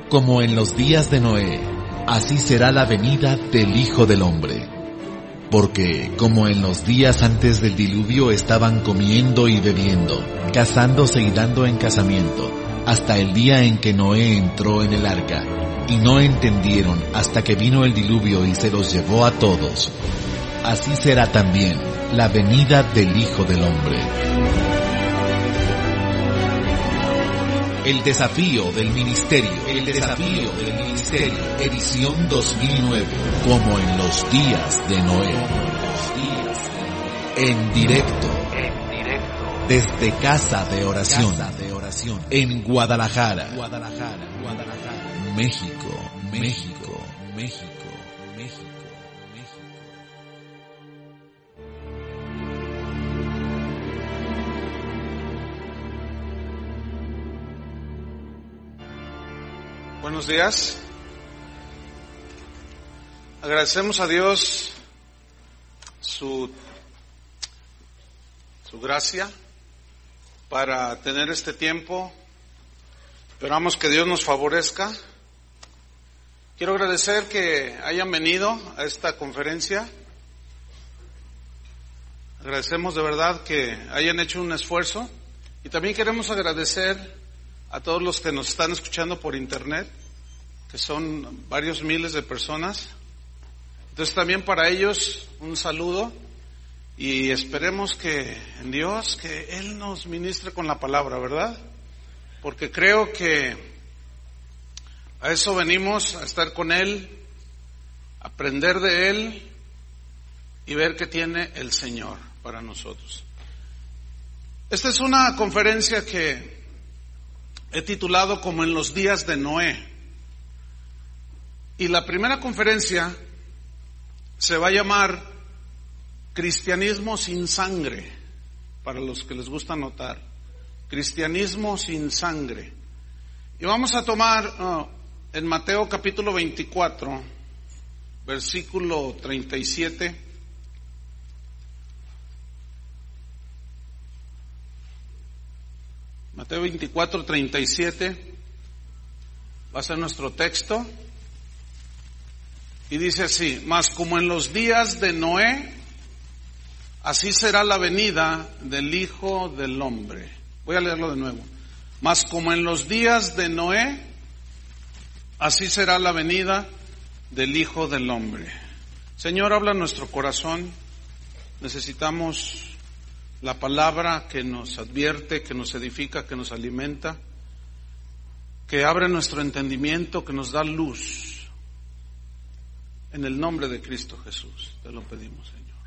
Como en los días de Noé, así será la venida del Hijo del Hombre. Porque, como en los días antes del diluvio estaban comiendo y bebiendo, casándose y dando en casamiento, hasta el día en que Noé entró en el arca, y no entendieron hasta que vino el diluvio y se los llevó a todos, así será también la venida del Hijo del Hombre. El desafío del ministerio, edición 2009, como en los días de Noé. En directo, desde Casa de Oración, en Guadalajara, México. Buenos días. Agradecemos a Dios su gracia para tener este tiempo. Esperamos que Dios nos favorezca. Quiero agradecer que hayan venido a esta conferencia. Agradecemos de verdad que hayan hecho un esfuerzo. Y también queremos agradecer a todos los que nos están escuchando por internet, que son varios miles de personas. Entonces también para ellos un saludo y esperemos que en Dios, que Él nos ministre con la palabra, ¿verdad? Porque creo que a eso venimos, a estar con Él, aprender de Él y ver qué tiene el Señor para nosotros. Esta es una conferencia que he titulado como en los días de Noé. Y la primera conferencia se va a llamar Cristianismo sin sangre, para los que les gusta anotar. Cristianismo sin sangre. Y vamos a tomar en Mateo capítulo 24, versículo 37. Mateo 24, 37 va a ser nuestro texto. Y dice así: mas como en los días de Noé, así será la venida del Hijo del Hombre. Voy a leerlo de nuevo. Mas como en los días de Noé, así será la venida del Hijo del Hombre. Señor, habla en nuestro corazón. Necesitamos la palabra que nos advierte, que nos edifica, que nos alimenta, que abre nuestro entendimiento, que nos da luz. En el nombre de Cristo Jesús, te lo pedimos, Señor.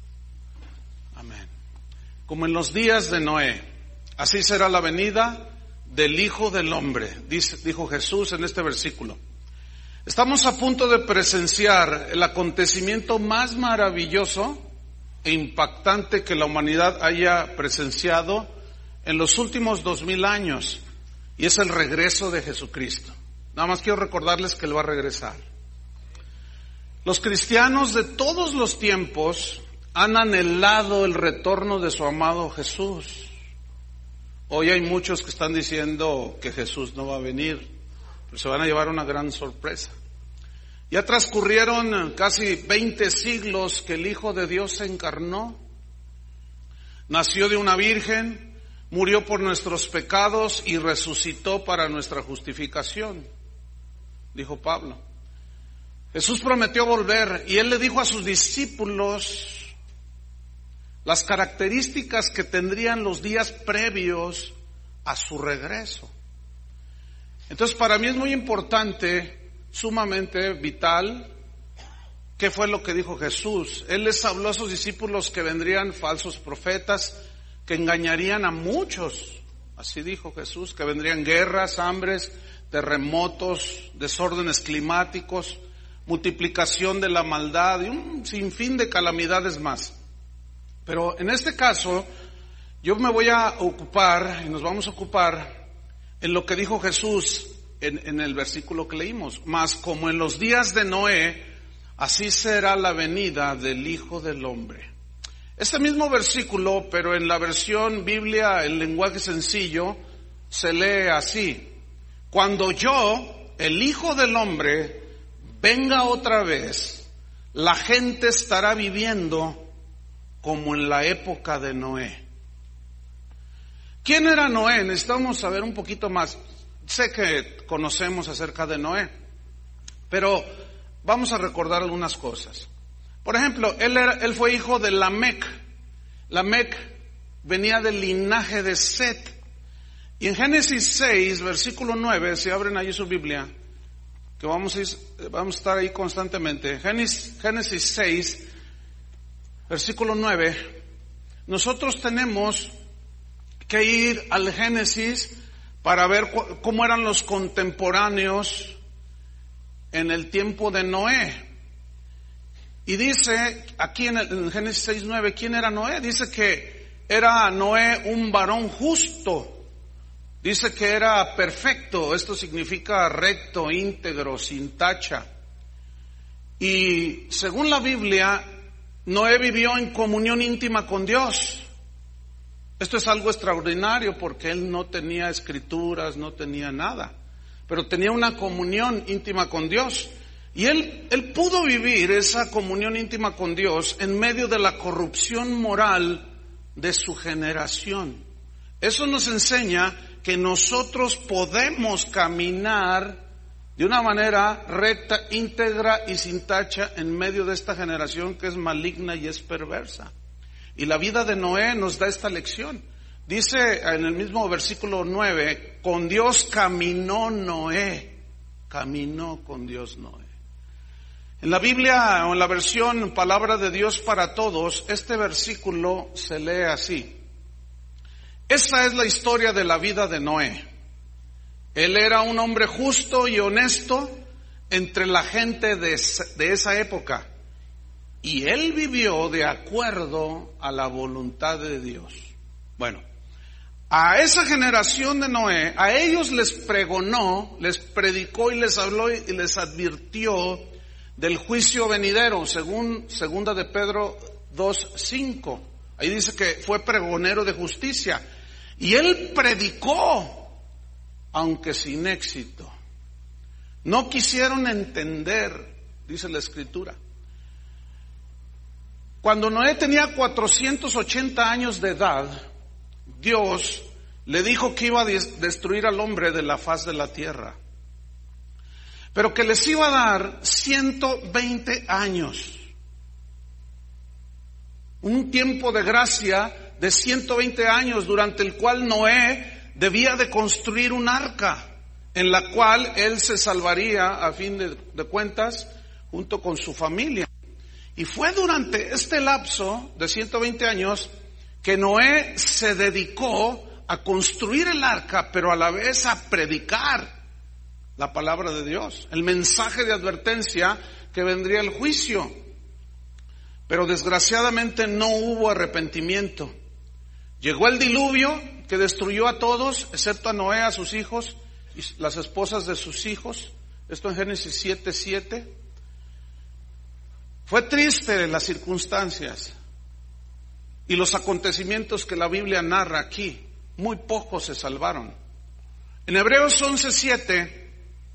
Amén. Como en los días de Noé, así será la venida del Hijo del Hombre, dijo Jesús en este versículo. Estamos a punto de presenciar el acontecimiento más maravilloso e impactante que la humanidad haya presenciado en los últimos 2000 años, y es el regreso de Jesucristo. Nada más quiero recordarles que Él va a regresar. Los cristianos de todos los tiempos han anhelado el retorno de su amado Jesús. Hoy hay muchos que están diciendo que Jesús no va a venir, pero se van a llevar una gran sorpresa. Ya transcurrieron casi 20 siglos que el Hijo de Dios se encarnó, nació de una virgen, murió por nuestros pecados y resucitó para nuestra justificación, dijo Pablo. Jesús prometió volver y Él le dijo a sus discípulos las características que tendrían los días previos a su regreso. Entonces para mí es muy importante, sumamente vital, ¿qué fue lo que dijo Jesús? Él les habló a sus discípulos que vendrían falsos profetas, que engañarían a muchos. Así dijo Jesús, que vendrían guerras, hambres, terremotos, desórdenes climáticos, multiplicación de la maldad y un sinfín de calamidades más. Pero en este caso, yo me voy a ocupar, y nos vamos a ocupar, en lo que dijo Jesús en el versículo que leímos. Mas como en los días de Noé, así será la venida del Hijo del Hombre. Este mismo versículo, pero en la versión Biblia, el lenguaje sencillo, se lee así: cuando yo, el Hijo del Hombre venga otra vez, la gente estará viviendo como en la época de Noé. ¿Quién era Noé? Necesitamos saber un poquito más. Sé que conocemos acerca de Noé, pero vamos a recordar algunas cosas. Por ejemplo, él fue hijo de Lamec. Lamec venía del linaje de Set. Y en Génesis 6, versículo 9, si abren ahí su Biblia, que vamos a estar ahí constantemente. Génesis 6, versículo 9. Nosotros tenemos que ir al Génesis para ver cómo eran los contemporáneos en el tiempo de Noé. Y dice aquí en Génesis 6:9, ¿quién era Noé? Dice que era Noé un varón justo. Dice que era perfecto. Esto significa recto, íntegro, sin tacha. Y según la Biblia, Noé vivió en comunión íntima con Dios. Esto es algo extraordinario porque él no tenía escrituras, no tenía nada, pero tenía una comunión íntima con Dios. Y él pudo vivir esa comunión íntima con Dios en medio de la corrupción moral de su generación. Eso nos enseña que nosotros podemos caminar de una manera recta, íntegra y sin tacha en medio de esta generación que es maligna y es perversa. Y la vida de Noé nos da esta lección. Dice en el mismo versículo 9, con Dios caminó Noé, caminó con Dios Noé. En la Biblia o en la versión Palabra de Dios para Todos, este versículo se lee así. Esa es la historia de la vida de Noé. Él era un hombre justo y honesto entre la gente de esa época. Y él vivió de acuerdo a la voluntad de Dios. Bueno, a esa generación de Noé, a ellos les pregonó, les predicó y les habló y les advirtió del juicio venidero, según segunda de Pedro 2:5. Ahí dice que fue pregonero de justicia. Y él predicó, aunque sin éxito. No quisieron entender, dice la Escritura. Cuando Noé tenía 480 años de edad, Dios le dijo que iba a destruir al hombre de la faz de la tierra, pero que les iba a dar 120 años. Un tiempo de gracia de 120 años durante el cual Noé debía de construir un arca en la cual él se salvaría a fin de cuentas junto con su familia. Y fue durante este lapso de 120 años que Noé se dedicó a construir el arca, pero a la vez a predicar la palabra de Dios, el mensaje de advertencia que vendría el juicio. Pero desgraciadamente no hubo arrepentimiento. Llegó el diluvio que destruyó a todos, excepto a Noé, a sus hijos y las esposas de sus hijos. Esto en Génesis 7:7. Fue triste las circunstancias y los acontecimientos que la Biblia narra aquí. Muy pocos se salvaron. En Hebreos 11:7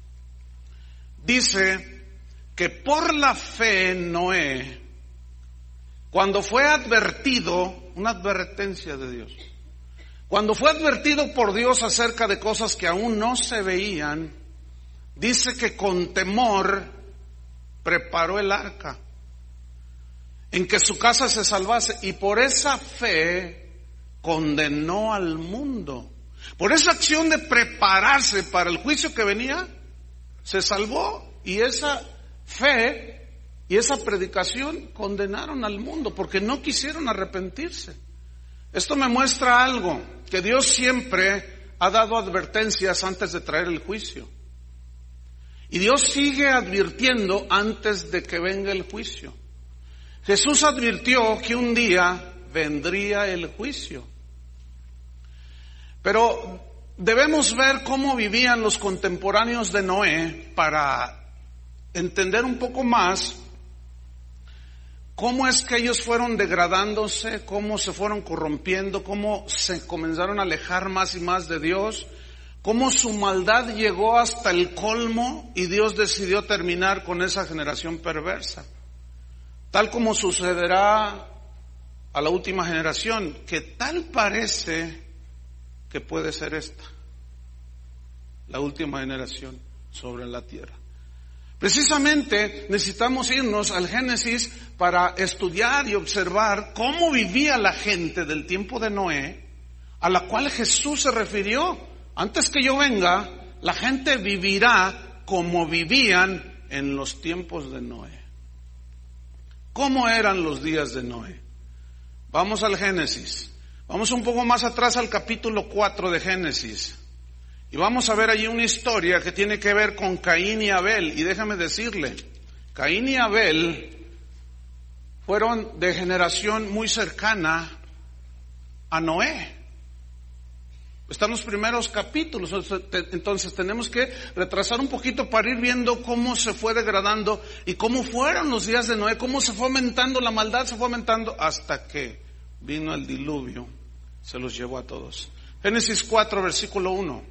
dice que por la fe Noé, cuando fue advertido, una advertencia de Dios, cuando fue advertido por Dios acerca de cosas que aún no se veían, dice que con temor preparó el arca, en que su casa se salvase, y por esa fe condenó al mundo. Por esa acción de prepararse para el juicio que venía, se salvó, y esa fe y esa predicación condenaron al mundo porque no quisieron arrepentirse. Esto me muestra algo, que Dios siempre ha dado advertencias antes de traer el juicio. Y Dios sigue advirtiendo antes de que venga el juicio. Jesús advirtió que un día vendría el juicio. Pero debemos ver cómo vivían los contemporáneos de Noé para entender un poco más cómo es que ellos fueron degradándose, cómo se fueron corrompiendo, cómo se comenzaron a alejar más y más de Dios, cómo su maldad llegó hasta el colmo y Dios decidió terminar con esa generación perversa. Tal como sucederá a la última generación, que tal parece que puede ser esta, la última generación sobre la tierra. Precisamente necesitamos irnos al Génesis para estudiar y observar cómo vivía la gente del tiempo de Noé, a la cual Jesús se refirió. Antes que yo venga, la gente vivirá como vivían en los tiempos de Noé. ¿Cómo eran los días de Noé? Vamos al Génesis. Vamos un poco más atrás al capítulo 4 de Génesis. Y vamos a ver allí una historia que tiene que ver con Caín y Abel. Y déjame decirle, Caín y Abel fueron de generación muy cercana a Noé. Están los primeros capítulos, entonces tenemos que retrasar un poquito para ir viendo cómo se fue degradando y cómo fueron los días de Noé, cómo se fue aumentando, la maldad se fue aumentando hasta que vino el diluvio, se los llevó a todos. Génesis 4, versículo 1,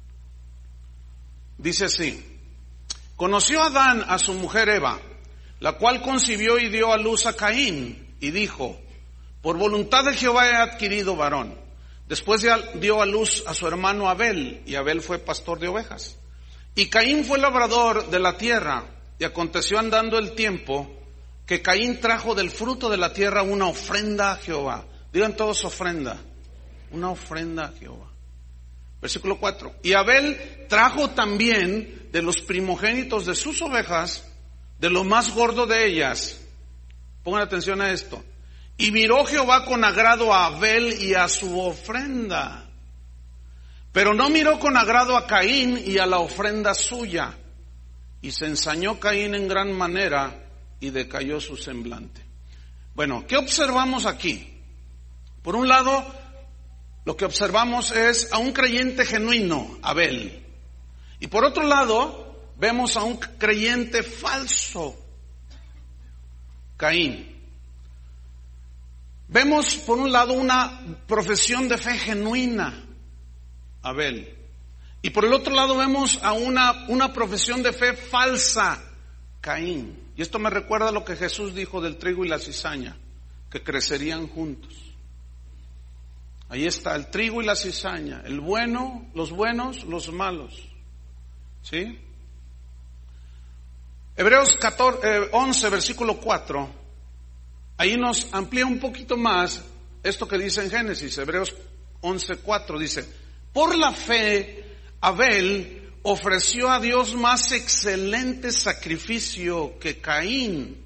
dice así: conoció Adán a su mujer Eva, la cual concibió y dio a luz a Caín, y dijo: por voluntad de Jehová he adquirido varón. Después dio a luz a su hermano Abel, y Abel fue pastor de ovejas. Y Caín fue labrador de la tierra, y aconteció andando el tiempo, que Caín trajo del fruto de la tierra una ofrenda a Jehová. Digan todos ofrenda. Una ofrenda a Jehová. Versículo 4. Y Abel trajo también de los primogénitos de sus ovejas, de lo más gordo de ellas. Pongan atención a esto. Y miró Jehová con agrado a Abel y a su ofrenda, pero no miró con agrado a Caín y a la ofrenda suya. Y se ensañó Caín en gran manera y decayó su semblante. Bueno, ¿qué observamos aquí? Por un lado, lo que observamos es a un creyente genuino, Abel. Y por otro lado, vemos a un creyente falso, Caín. Vemos por un lado una profesión de fe genuina, Abel. Y por el otro lado vemos a una profesión de fe falsa, Caín. Y esto me recuerda a lo que Jesús dijo del trigo y la cizaña, que crecerían juntos. Ahí está el trigo y la cizaña, el bueno, los buenos, los malos. ¿Sí? Hebreos 11, versículo 4. Ahí nos amplía un poquito más esto que dice en Génesis. Hebreos 11:4 dice: por la fe Abel ofreció a Dios más excelente sacrificio que Caín.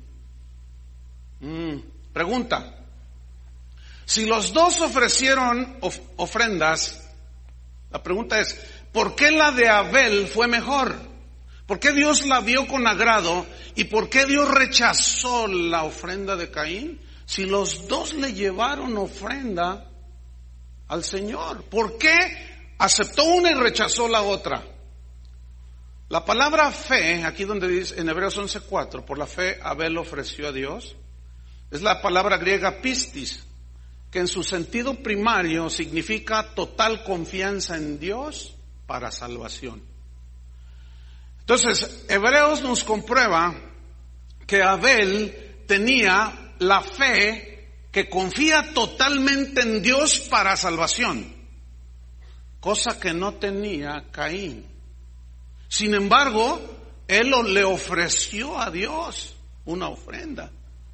Pregunta: si los dos ofrecieron ofrendas, la pregunta es, ¿por qué la de Abel fue mejor? ¿Por qué Dios la vio con agrado y por qué Dios rechazó la ofrenda de Caín? Si los dos le llevaron ofrenda al Señor, ¿por qué aceptó una y rechazó la otra? La palabra fe, aquí donde dice en Hebreos 11:4, por la fe Abel ofreció a Dios, es la palabra griega pistis, que en su sentido primario significa total confianza en Dios para salvación. Entonces, Hebreos nos comprueba que Abel tenía la fe que confía totalmente en Dios para salvación, cosa que no tenía Caín. Sin embargo, él le ofreció a Dios una ofrenda.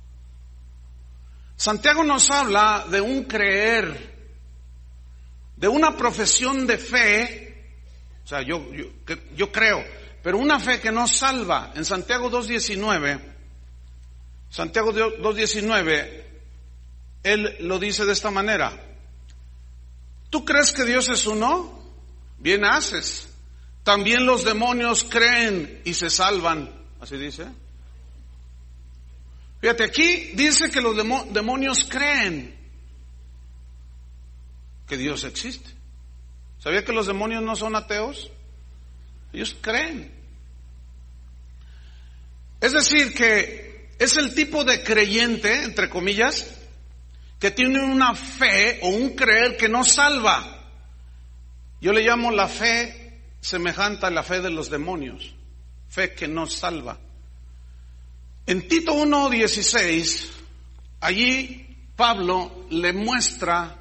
Santiago nos habla de un creer, de una profesión de fe, o sea, yo creo, pero una fe que no salva. En Santiago 2:19, él lo dice de esta manera: ¿tú crees que Dios es uno? Bien haces. También los demonios creen y se salvan. Así dice. Fíjate, aquí dice que los demonios creen que Dios existe. ¿Sabía que los demonios no son ateos? Ellos creen. Es decir, que es el tipo de creyente, entre comillas, que tiene una fe o un creer que no salva. Yo le llamo la fe semejante a la fe de los demonios, fe que no salva. En Tito 1:16, allí Pablo le muestra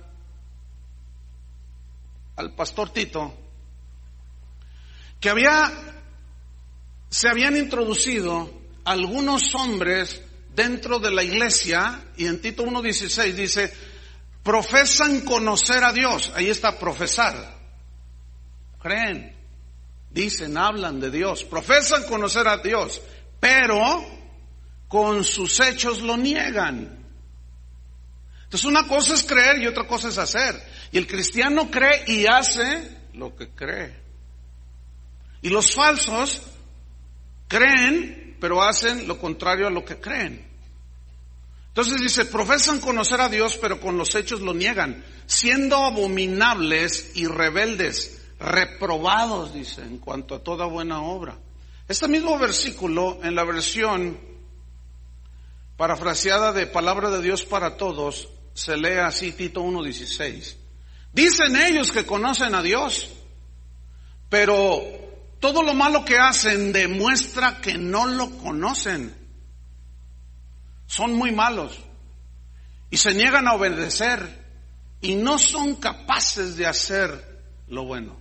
al pastor Tito que se habían introducido algunos hombres dentro de la iglesia, y en Tito 1:16 dice, profesan conocer a Dios. Ahí está profesar. Creen, dicen, hablan de Dios, profesan conocer a Dios, pero con sus hechos lo niegan. Entonces una cosa es creer y otra cosa es hacer. Y el cristiano cree y hace lo que cree. Y los falsos creen, pero hacen lo contrario a lo que creen. Entonces dice, profesan conocer a Dios, pero con los hechos lo niegan, siendo abominables y rebeldes, reprobados, dice, en cuanto a toda buena obra. Este mismo versículo, en la versión parafraseada de Palabra de Dios para Todos, se lee así, Tito 1:16. Dicen ellos que conocen a Dios, pero todo lo malo que hacen demuestra que no lo conocen. Son muy malos y se niegan a obedecer y no son capaces de hacer lo bueno.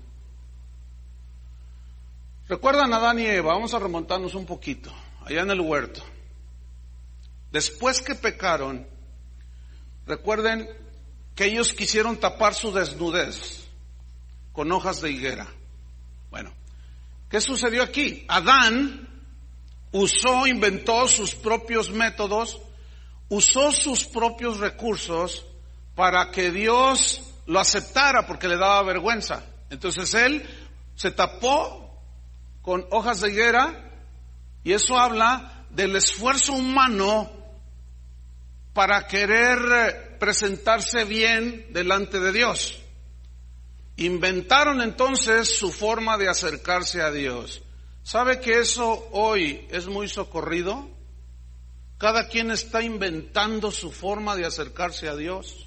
¿Recuerdan a Adán y Eva? Vamos a remontarnos un poquito, allá en el huerto. Después que pecaron, recuerden que ellos quisieron tapar su desnudez con hojas de higuera. Bueno, ¿qué sucedió aquí? Adán inventó sus propios métodos, usó sus propios recursos para que Dios lo aceptara porque le daba vergüenza. Entonces él se tapó con hojas de higuera y eso habla del esfuerzo humano para querer presentarse bien delante de Dios. Inventaron entonces su forma de acercarse a Dios. ¿Sabe que eso hoy es muy socorrido? Cada quien está inventando su forma de acercarse a Dios.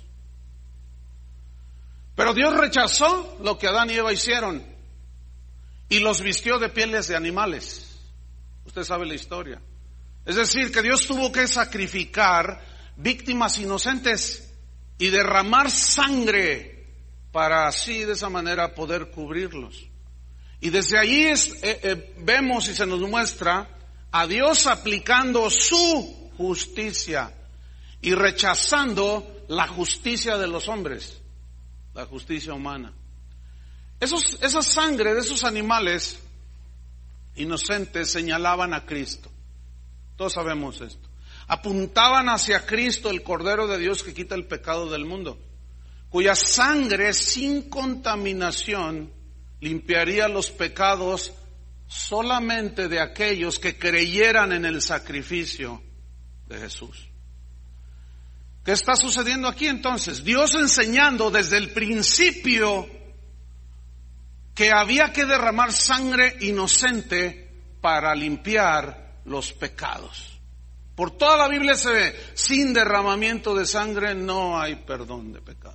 Pero Dios rechazó lo que Adán y Eva hicieron y los vistió de pieles de animales. Usted sabe la historia. Es decir, que Dios tuvo que sacrificar víctimas inocentes y derramar sangre para así de esa manera poder cubrirlos. Y desde allí vemos y se nos muestra a Dios aplicando su justicia y rechazando la justicia de los hombres, la justicia humana. Esa sangre de esos animales inocentes señalaban a Cristo. Todos sabemos esto. Apuntaban hacia Cristo, el Cordero de Dios que quita el pecado del mundo, cuya sangre sin contaminación limpiaría los pecados solamente de aquellos que creyeran en el sacrificio de Jesús. ¿Qué está sucediendo aquí entonces? Dios enseñando desde el principio que había que derramar sangre inocente para limpiar los pecados. Por toda la Biblia se ve, sin derramamiento de sangre no hay perdón de pecados.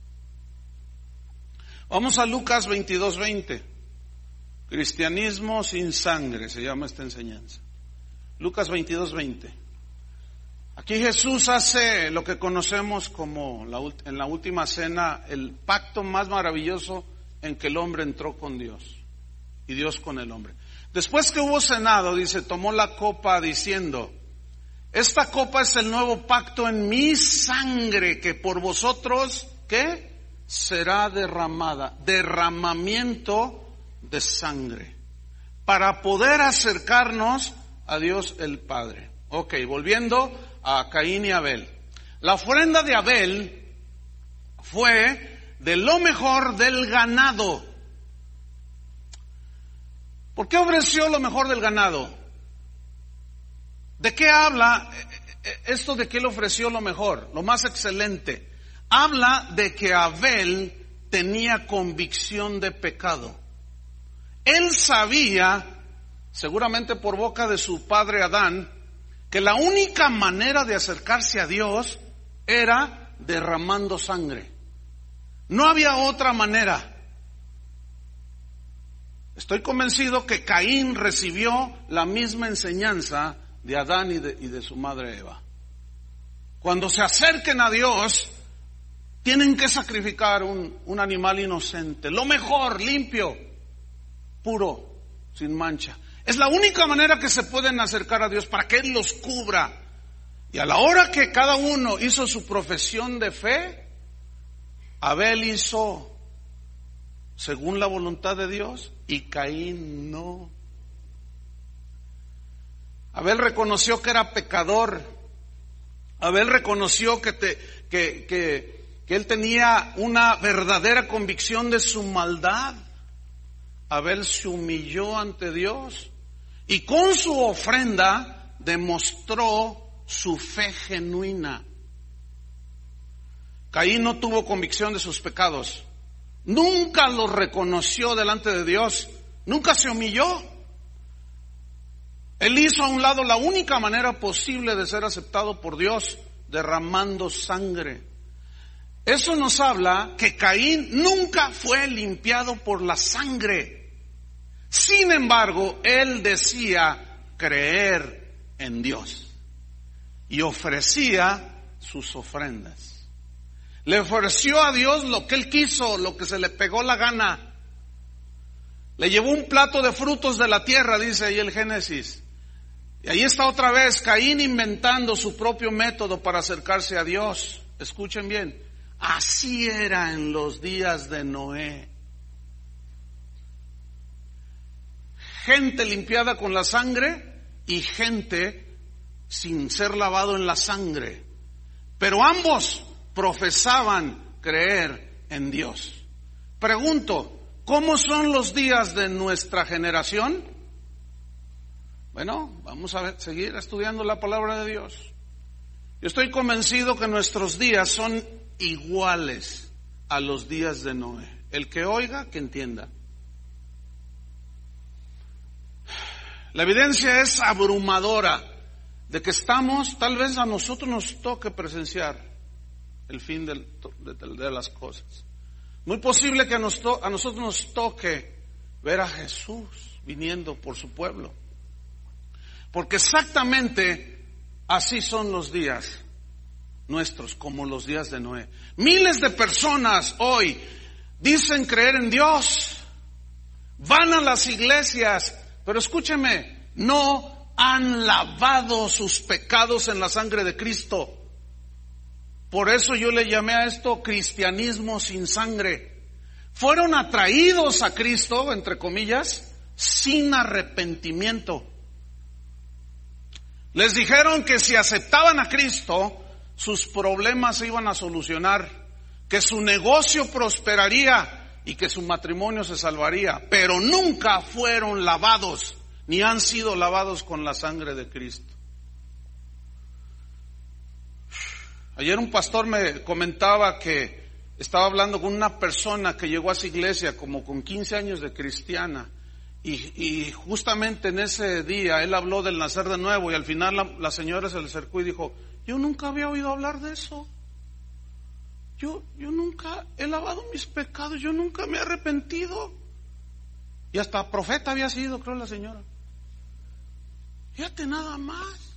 Vamos a Lucas 22:20. Cristianismo sin sangre se llama esta enseñanza. Lucas 22:20. Aquí Jesús hace lo que conocemos como en la última cena, el pacto más maravilloso en que el hombre entró con Dios y Dios con el hombre. Después que hubo cenado, dice, tomó la copa diciendo, esta copa es el nuevo pacto en mi sangre que por vosotros, ¿qué? Será derramada, derramamiento de sangre, para poder acercarnos a Dios el Padre. Ok, volviendo a Caín y Abel. La ofrenda de Abel fue de lo mejor del ganado. ¿Por qué ofreció lo mejor del ganado? ¿De qué habla esto de que él ofreció lo mejor, lo más excelente? Habla de que Abel tenía convicción de pecado. Él sabía, seguramente por boca de su padre Adán, que la única manera de acercarse a Dios era derramando sangre. No había otra manera. Estoy convencido que Caín recibió la misma enseñanza de Adán y de su madre Eva. Cuando se acerquen a Dios, tienen que sacrificar un animal inocente, lo mejor, limpio, puro, sin mancha. Es la única manera que se pueden acercar a Dios, para que Él los cubra. Y a la hora que cada uno hizo su profesión de fe, Abel hizo según la voluntad de Dios y Caín no. Abel reconoció que era pecador. Abel reconoció que él tenía una verdadera convicción de su maldad. Abel se humilló ante Dios y con su ofrenda demostró su fe genuina. Caín no tuvo convicción de sus pecados. Nunca los reconoció delante de Dios. Nunca se humilló. Él hizo a un lado la única manera posible de ser aceptado por Dios, derramando sangre. Eso nos habla que Caín nunca fue limpiado por la sangre. Sin embargo, él decía creer en Dios y ofrecía sus ofrendas. Le ofreció a Dios lo que él quiso, lo que se le pegó la gana. Le llevó un plato de frutos de la tierra, dice ahí el Génesis. Y ahí está otra vez Caín inventando su propio método para acercarse a Dios. Escuchen bien, así era en los días de Noé. Gente limpiada con la sangre y gente sin ser lavado en la sangre. Pero ambos profesaban creer en Dios. Pregunto, ¿cómo son los días de nuestra generación? Bueno, vamos a seguir estudiando la palabra de Dios. Yo estoy convencido que nuestros días son iguales a los días de Noé. El que oiga, que entienda. La evidencia es abrumadora de que estamos, tal vez a nosotros nos toque presenciar el fin de las cosas. Muy posible que a nosotros nos toque ver a Jesús viniendo por su pueblo. Porque exactamente así son los días nuestros, como los días de Noé. Miles de personas hoy dicen creer en Dios, van a las iglesias, pero escúcheme, no han lavado sus pecados en la sangre de Cristo. Por eso yo le llamé a esto cristianismo sin sangre. Fueron atraídos a Cristo, entre comillas, sin arrepentimiento. Les dijeron que si aceptaban a Cristo, sus problemas se iban a solucionar, que su negocio prosperaría y que su matrimonio se salvaría, pero nunca fueron lavados, ni han sido lavados con la sangre de Cristo. Ayer un pastor me comentaba que estaba hablando con una persona que llegó a su iglesia como con 15 años de cristiana. Y justamente en ese día él habló del nacer de nuevo y al final la señora se le acercó y dijo, yo nunca había oído hablar de eso. Yo nunca he lavado mis pecados, yo nunca me he arrepentido. Y hasta profeta había sido, creo, la señora. Fíjate nada más.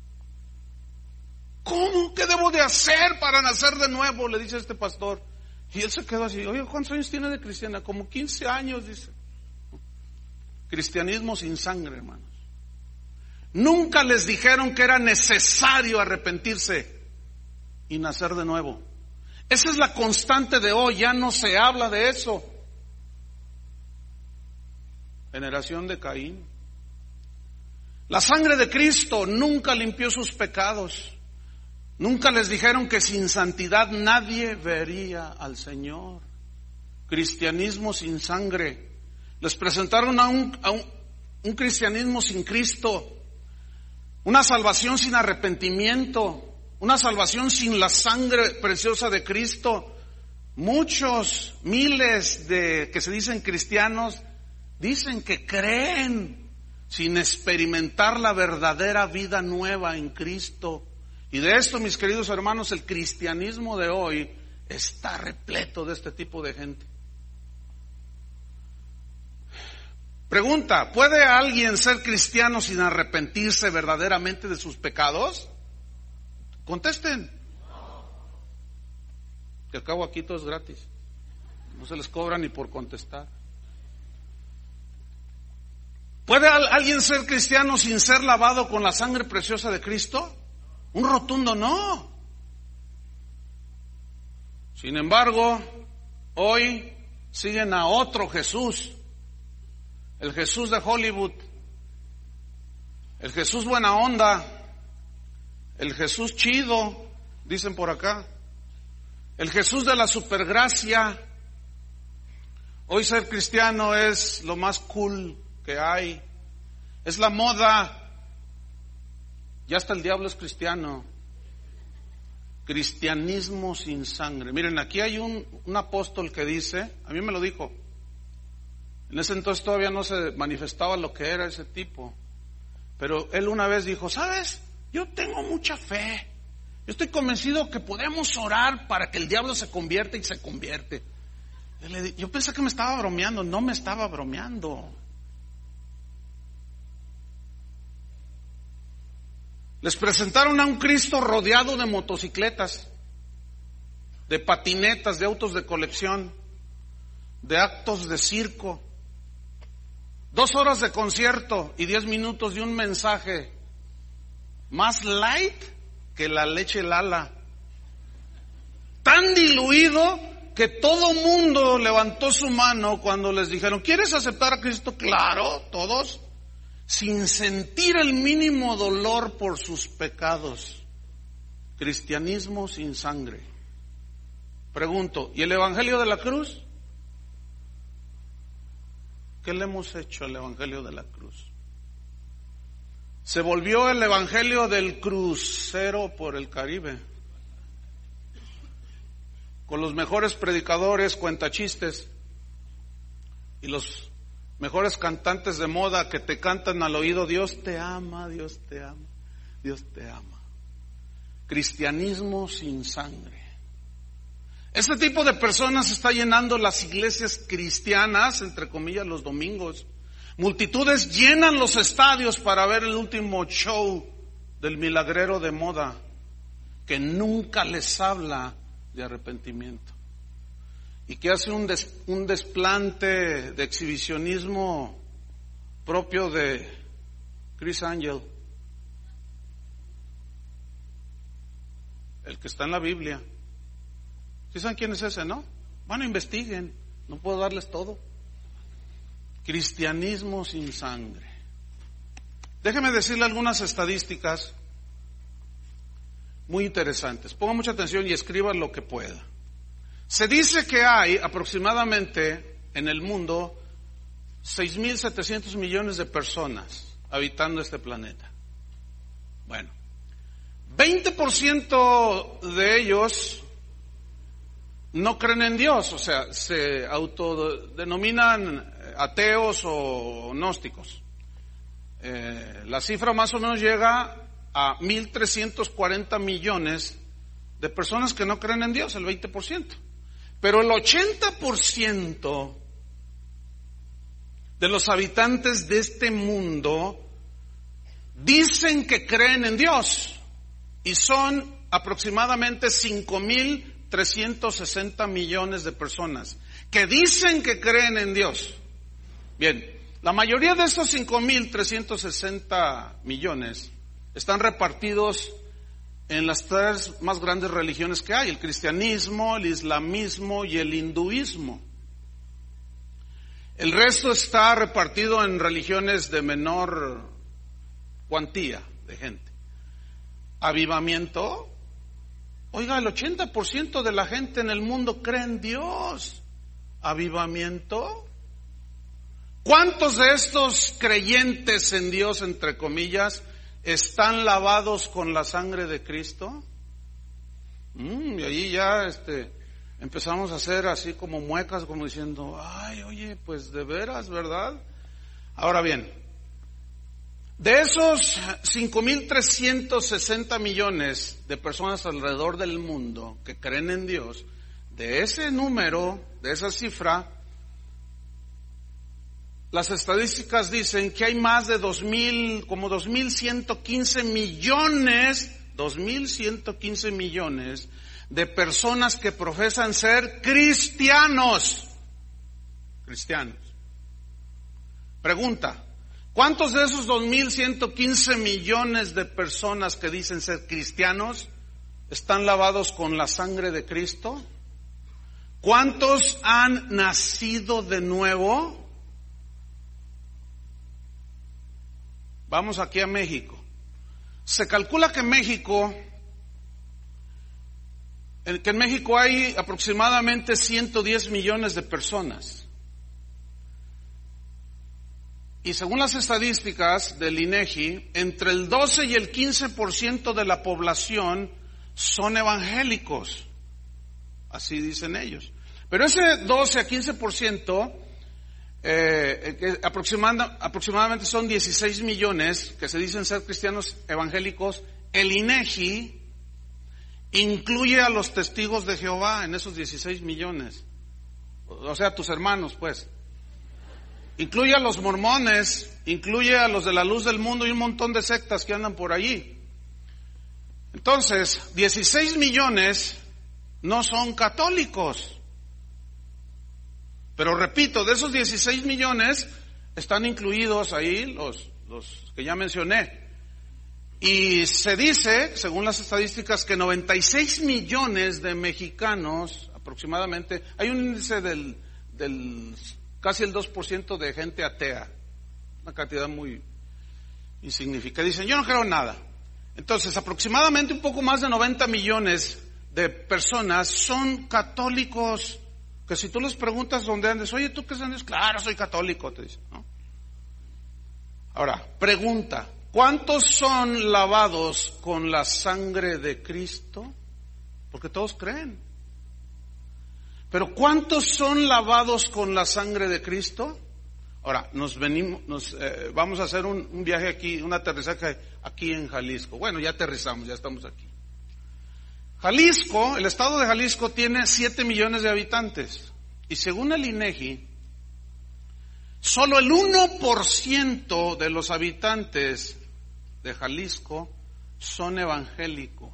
¿Cómo? ¿Qué debo de hacer para nacer de nuevo? Le dice este pastor. Y él se quedó así, oye, ¿cuántos años tiene de cristiana? Como 15 años, dice. Cristianismo sin sangre, hermanos. Nunca les dijeron que era necesario arrepentirse y nacer de nuevo. Esa es la constante de hoy, ya no se habla de eso. Generación de Caín. La sangre de Cristo nunca limpió sus pecados. Nunca les dijeron que sin santidad nadie vería al Señor. Cristianismo sin sangre. Les presentaron a un cristianismo sin Cristo, una salvación sin arrepentimiento, una salvación sin la sangre preciosa de Cristo. Muchos, miles de que se dicen cristianos, dicen que creen sin experimentar la verdadera vida nueva en Cristo. Y de esto, mis queridos hermanos, el cristianismo de hoy está repleto de este tipo de gente. Pregunta, ¿puede alguien ser cristiano sin arrepentirse verdaderamente de sus pecados? Contesten. Que al cabo aquí todo es gratis. No se les cobra ni por contestar. ¿Puede alguien ser cristiano sin ser lavado con la sangre preciosa de Cristo? Un rotundo no. Sin embargo, hoy siguen a otro Jesús, el Jesús de Hollywood, el Jesús buena onda, el Jesús chido, dicen por acá, el Jesús de la supergracia. Hoy ser cristiano es lo más cool que hay, es la moda, ya hasta el diablo es cristiano. Cristianismo sin sangre. Miren, aquí hay un apóstol que dice, a mí me lo dijo, en ese entonces todavía no se manifestaba lo que era ese tipo, pero él una vez dijo, ¿sabes? Yo tengo mucha fe, yo estoy convencido que podemos orar para que el diablo se convierta y se convierte. Yo pensé que me estaba bromeando, no me estaba bromeando. Les presentaron a un Cristo rodeado de motocicletas, de patinetas, de autos de colección, de actos de circo, 2 horas de concierto y 10 minutos de un mensaje más light que la leche Lala, tan diluido que todo mundo levantó su mano cuando les dijeron, ¿quieres aceptar a Cristo? Claro, todos, sin sentir el mínimo dolor por sus pecados. Cristianismo sin sangre. Pregunto, ¿y el Evangelio de la cruz? ¿Qué le hemos hecho al Evangelio de la cruz? Se volvió el Evangelio del crucero por el Caribe, con los mejores predicadores, cuentachistes y los mejores cantantes de moda que te cantan al oído, Dios te ama, Dios te ama, Dios te ama. Cristianismo sin sangre. Este tipo de personas está llenando las iglesias cristianas, entre comillas, los domingos. Multitudes llenan los estadios para ver el último show del milagrero de moda, que nunca les habla de arrepentimiento y que hace un desplante de exhibicionismo propio de Chris Angel, el que está en la Biblia. ¿Sí saben quién es ese, no? Bueno, investiguen, no puedo darles todo. Cristianismo sin sangre. Déjeme decirle algunas estadísticas muy interesantes. Ponga mucha atención y escriba lo que pueda. Se dice que hay aproximadamente en el mundo 6.700 millones de personas habitando este planeta. Bueno, 20% de ellos no creen en Dios, o sea, se autodenominan ateos o gnósticos. La cifra más o menos llega a 1.340 millones de personas que no creen en Dios, el 20%. Pero el 80% de los habitantes de este mundo dicen que creen en Dios y son aproximadamente 5.360 millones de personas que dicen que creen en Dios. Bien, la mayoría de estos 5.360 millones están repartidos en las 3 más grandes religiones que hay: el cristianismo, el islamismo y el hinduismo. El resto está repartido en religiones de menor cuantía de gente. Avivamiento. Oiga, el 80% de la gente en el mundo cree en Dios. Avivamiento. ¿Cuántos de estos creyentes en Dios, entre comillas, están lavados con la sangre de Cristo? Y allí ya empezamos a hacer así como muecas, como diciendo, ay, oye, pues de veras, ¿verdad? Ahora bien, de esos 5.360 millones de personas alrededor del mundo que creen en Dios, de ese número, de esa cifra, las estadísticas dicen que hay más de 2.115 millones de personas que profesan ser cristianos. Cristianos. Pregunta, ¿cuántos de esos 2.115 millones de personas que dicen ser cristianos están lavados con la sangre de Cristo? ¿Cuántos han nacido de nuevo? Vamos aquí a México. Se calcula que en México hay aproximadamente 110 millones de personas. Y según las estadísticas del INEGI, entre el 12 y el 15% de la población son evangélicos. Así dicen ellos. Pero ese 12 a 15%, que aproximadamente son 16 millones que se dicen ser cristianos evangélicos, el INEGI incluye a los testigos de Jehová en esos 16 millones. O sea, tus hermanos, pues. Incluye a los mormones, incluye a los de la luz del mundo y un montón de sectas que andan por allí. Entonces, 16 millones no son católicos. Pero repito, de esos 16 millones están incluidos ahí los que ya mencioné. Y se dice, según las estadísticas, que 96 millones de mexicanos aproximadamente, hay un índice del casi el 2% de gente atea, una cantidad muy insignificante. Dicen, yo no creo nada. Entonces, aproximadamente un poco más de 90 millones de personas son católicos, que si tú les preguntas dónde andes, oye, ¿tú qué andas? Claro, soy católico, te dicen, ¿no? Ahora, pregunta, ¿cuántos son lavados con la sangre de Cristo? Porque todos creen. Pero ¿cuántos son lavados con la sangre de Cristo? Ahora, vamos a hacer un viaje aquí, un aterrizaje aquí en Jalisco. Bueno, ya aterrizamos, ya estamos aquí. Jalisco, el estado de Jalisco tiene 7 millones de habitantes. Y según el INEGI, solo el 1% de los habitantes de Jalisco son evangélicos.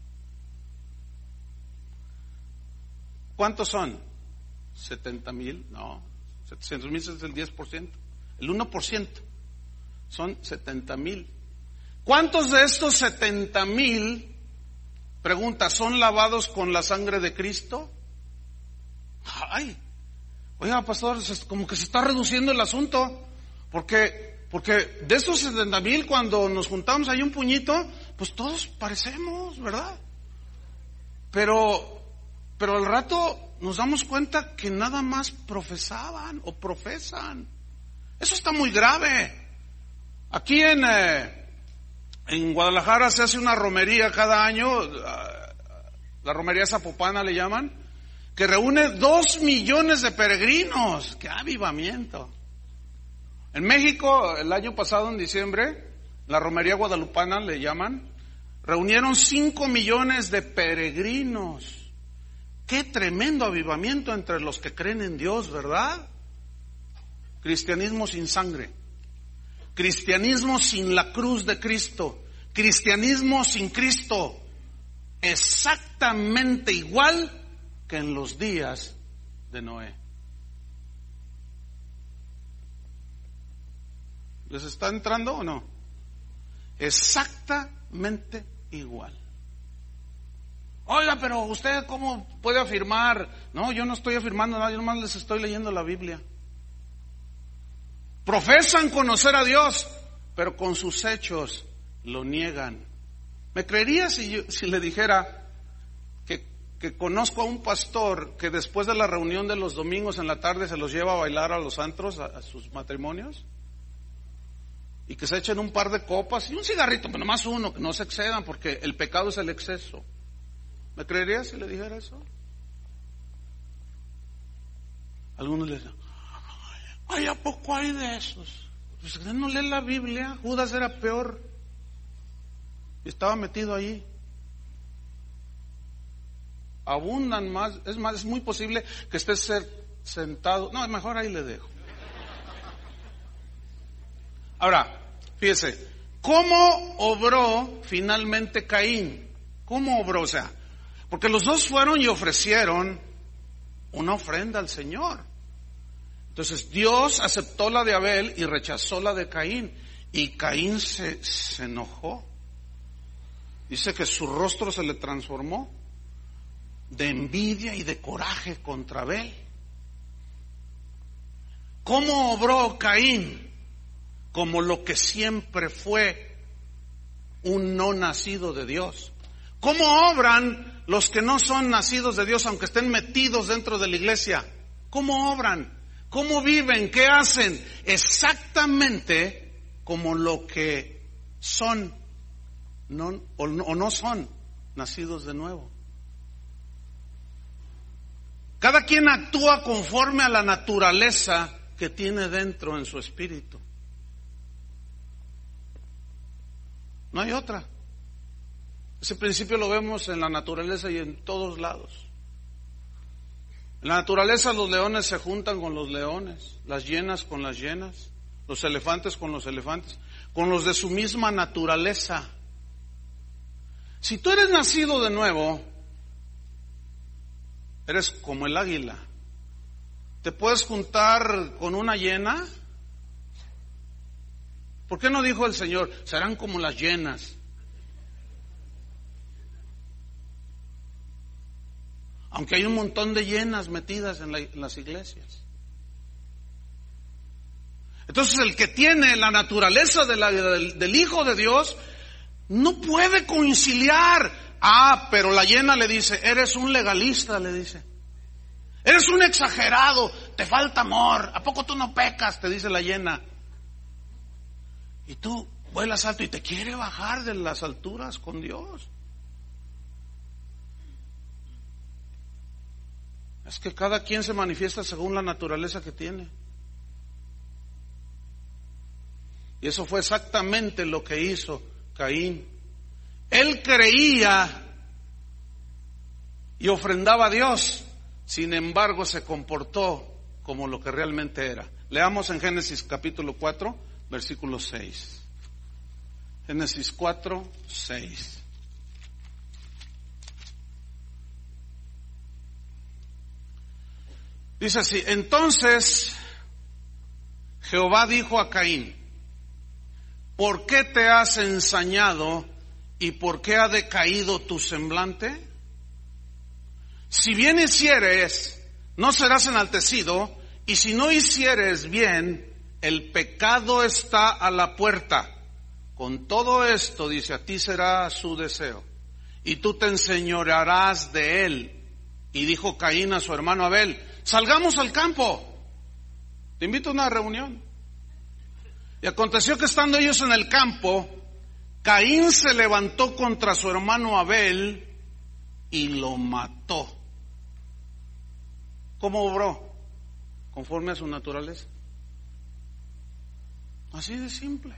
¿Cuántos son? 70,000, no, 700,000 es el 10%. El 1% son 70,000. ¿Cuántos de estos 70,000, pregunta, son lavados con la sangre de Cristo? Ay, oiga, pastor, como que se está reduciendo el asunto, porque de estos 70,000, cuando nos juntamos ahí un puñito, pues todos parecemos, ¿verdad? Pero al rato nos damos cuenta que nada más profesaban o profesan. Eso está muy grave. Aquí en Guadalajara se hace una romería cada año, la romería zapopana le llaman, que reúne 2 millones de peregrinos. ¡Qué avivamiento! En México, el año pasado, en diciembre, la romería guadalupana le llaman, reunieron 5 millones de peregrinos. ¡Qué tremendo avivamiento entre los que creen en Dios!, ¿verdad? Cristianismo sin sangre, cristianismo sin la cruz de Cristo, cristianismo sin Cristo, exactamente igual que en los días de Noé. ¿Les está entrando o no? Exactamente igual. Oiga, pero usted ¿cómo puede afirmar? No, yo no estoy afirmando nada, yo nomás les estoy leyendo la Biblia. Profesan conocer a Dios, pero con sus hechos lo niegan. ¿Me creería si le dijera que conozco a un pastor que después de la reunión de los domingos en la tarde se los lleva a bailar a los antros, a sus matrimonios? Y que se echen un par de copas y un cigarrito, pero nomás uno, que no se excedan, porque el pecado es el exceso. ¿Me creería si le dijera eso? Algunos le dicen, ay, ¿a poco hay de esos? Pues usted no lee la Biblia. Judas era peor y estaba metido ahí. Abundan más, es muy posible que estés sentado. No, mejor ahí le dejo. Ahora, fíjese, ¿cómo obró finalmente Caín? ¿Cómo obró? O sea, porque los dos fueron y ofrecieron una ofrenda al Señor. Entonces Dios aceptó la de Abel y rechazó la de Caín. Y Caín se enojó. Dice que su rostro se le transformó de envidia y de coraje contra Abel. ¿Cómo obró Caín? Como lo que siempre fue, un no nacido de Dios. ¿Cómo obran los que no son nacidos de Dios, aunque estén metidos dentro de la iglesia? ¿Cómo obran? ¿Cómo viven? ¿Qué hacen? Exactamente como lo que son o no son nacidos de nuevo. Cada quien actúa conforme a la naturaleza que tiene dentro en su espíritu. No hay otra. Ese principio lo vemos en la naturaleza y en todos lados. En la naturaleza los leones se juntan con los leones, las hienas con las hienas, los elefantes con los elefantes, con los de su misma naturaleza. Si tú eres nacido de nuevo, eres como el águila. ¿Te puedes juntar con una hiena? ¿Por qué no dijo el Señor, serán como las hienas? Aunque hay un montón de hienas metidas en las iglesias. Entonces el que tiene la naturaleza del Hijo de Dios no puede conciliar. Pero la hiena le dice, eres un legalista, le dice. Eres un exagerado, te falta amor. ¿A poco tú no pecas? Te dice la hiena. Y tú vuelas alto y te quiere bajar de las alturas con Dios. Es que cada quien se manifiesta según la naturaleza que tiene. Y eso fue exactamente lo que hizo Caín. Él creía y ofrendaba a Dios, sin embargo se comportó como lo que realmente era. Leamos en Génesis capítulo 4, versículo 6. Génesis 4, 6. Dice así, entonces Jehová dijo a Caín, ¿por qué te has ensañado y por qué ha decaído tu semblante? Si bien hicieres, no serás enaltecido, y si no hicieres bien, el pecado está a la puerta. Con todo esto, dice, a ti será su deseo, y tú te enseñorearás de él. Y dijo Caín a su hermano Abel, salgamos al campo, te invito a una reunión. Y aconteció que estando ellos en el campo, Caín se levantó contra su hermano Abel y lo mató. ¿Cómo obró? Conforme a su naturaleza. Así de simple.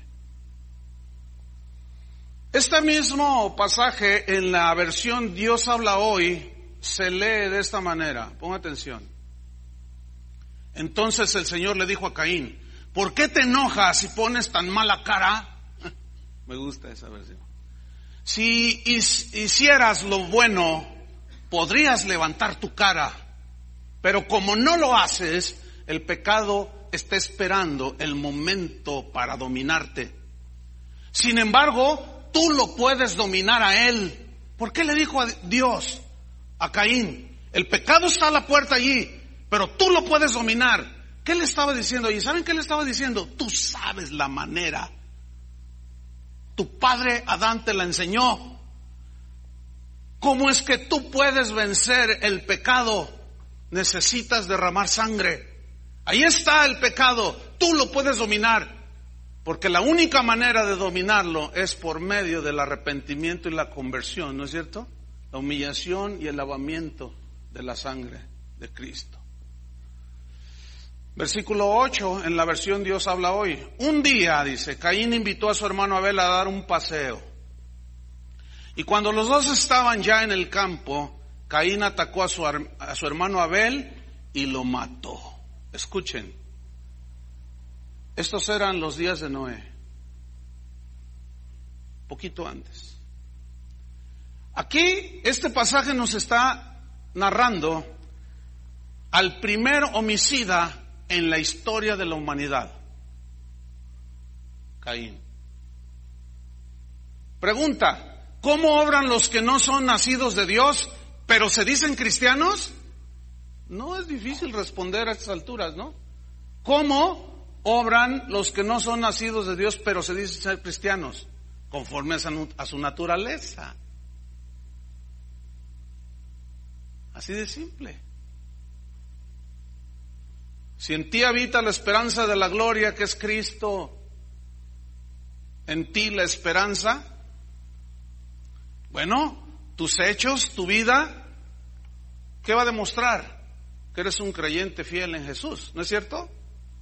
Este mismo pasaje en la versión Dios habla hoy se lee de esta manera. Ponga atención. Entonces el Señor le dijo a Caín, ¿por qué te enojas y pones tan mala cara? Me gusta esa versión. Si hicieras lo bueno, podrías levantar tu cara, pero como no lo haces, el pecado está esperando el momento para dominarte. Sin embargo, tú lo puedes dominar a él. ¿Por qué le dijo a Dios a Caín? El pecado está a la puerta allí, pero tú lo puedes dominar. ¿Qué le estaba diciendo allí? ¿Saben qué le estaba diciendo? Tú sabes la manera. Tu padre Adán te la enseñó. ¿Cómo es que tú puedes vencer el pecado? Necesitas derramar sangre. Ahí está el pecado. Tú lo puedes dominar. Porque la única manera de dominarlo es por medio del arrepentimiento y la conversión, ¿no es cierto? La humillación y el lavamiento de la sangre de Cristo. Versículo 8, en la versión Dios habla hoy. Un día, dice, Caín invitó a su hermano Abel a dar un paseo. Y cuando los dos estaban ya en el campo, Caín atacó a su hermano Abel y lo mató. Escuchen, estos eran los días de Noé. poquito antes. Aquí este pasaje nos está narrando al primer homicida en la historia de la humanidad, Caín. Pregunta: ¿cómo obran los que no son nacidos de Dios, pero se dicen cristianos? No es difícil responder a estas alturas, ¿no? ¿Cómo obran los que no son nacidos de Dios, pero se dicen ser cristianos? Conforme a su naturaleza. Así de simple. Si en ti habita la esperanza de la gloria, que es Cristo, en ti la esperanza, bueno, tus hechos, tu vida, ¿qué va a demostrar? Que eres un creyente fiel en Jesús, ¿no es cierto?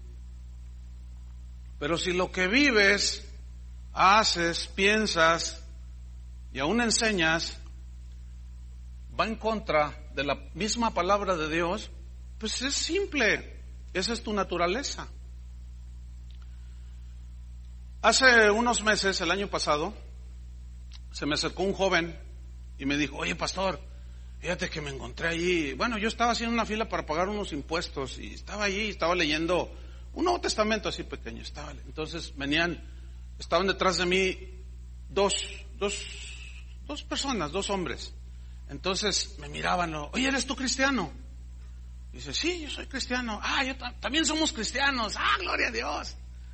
Pero si lo que vives, haces, piensas y aún enseñas va en contra de la misma palabra de Dios, pues es simple, esa es tu naturaleza. Hace unos meses, el año pasado, se me acercó un joven y me dijo: oye, pastor, fíjate que me encontré allí. Bueno, yo estaba haciendo una fila para pagar unos impuestos y estaba allí, estaba leyendo un Nuevo Testamento así pequeño. Entonces estaban detrás de mí dos personas, dos hombres. Entonces me miraban: oye, ¿eres tú cristiano? Dice: sí, yo soy cristiano. Yo también somos cristianos. Gloria a Dios.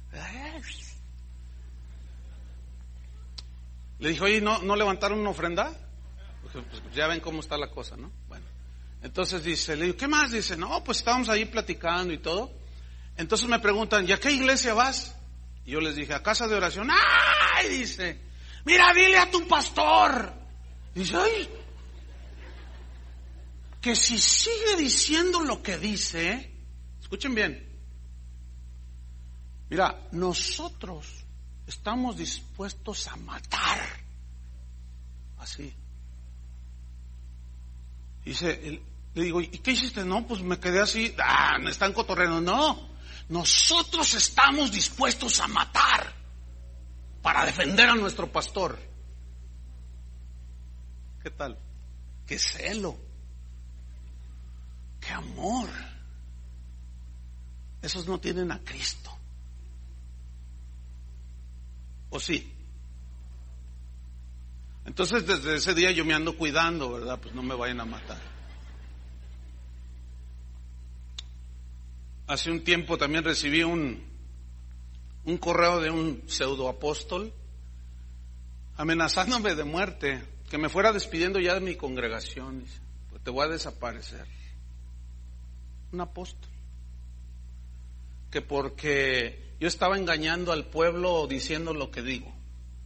Le dije: oye, ¿no levantaron una ofrenda? Porque pues ya ven cómo está la cosa, ¿no? Bueno, entonces le digo: ¿qué más? Dice: no, pues estábamos ahí platicando y todo. Entonces me preguntan: ¿y a qué iglesia vas? Y yo les dije: a casa de oración. Dice: mira, dile a tu pastor. Dice: que si sigue diciendo lo que dice, escuchen bien, mira, nosotros estamos dispuestos a matar. Así. Dice, le digo: ¿y qué hiciste? No, pues me quedé así. Me están cotorreando. No, nosotros estamos dispuestos a matar para defender a nuestro pastor. ¿Qué tal? ¡Qué celo! ¡Qué amor! Esos no tienen a Cristo. ¿O sí? Entonces desde ese día yo me ando cuidando, ¿verdad? Pues no me vayan a matar. Hace un tiempo también recibí un correo de un pseudoapóstol amenazándome de muerte, que me fuera despidiendo ya de mi congregación. Dice: pues te voy a desaparecer. Un apóstol. Que porque yo estaba engañando al pueblo diciendo lo que digo.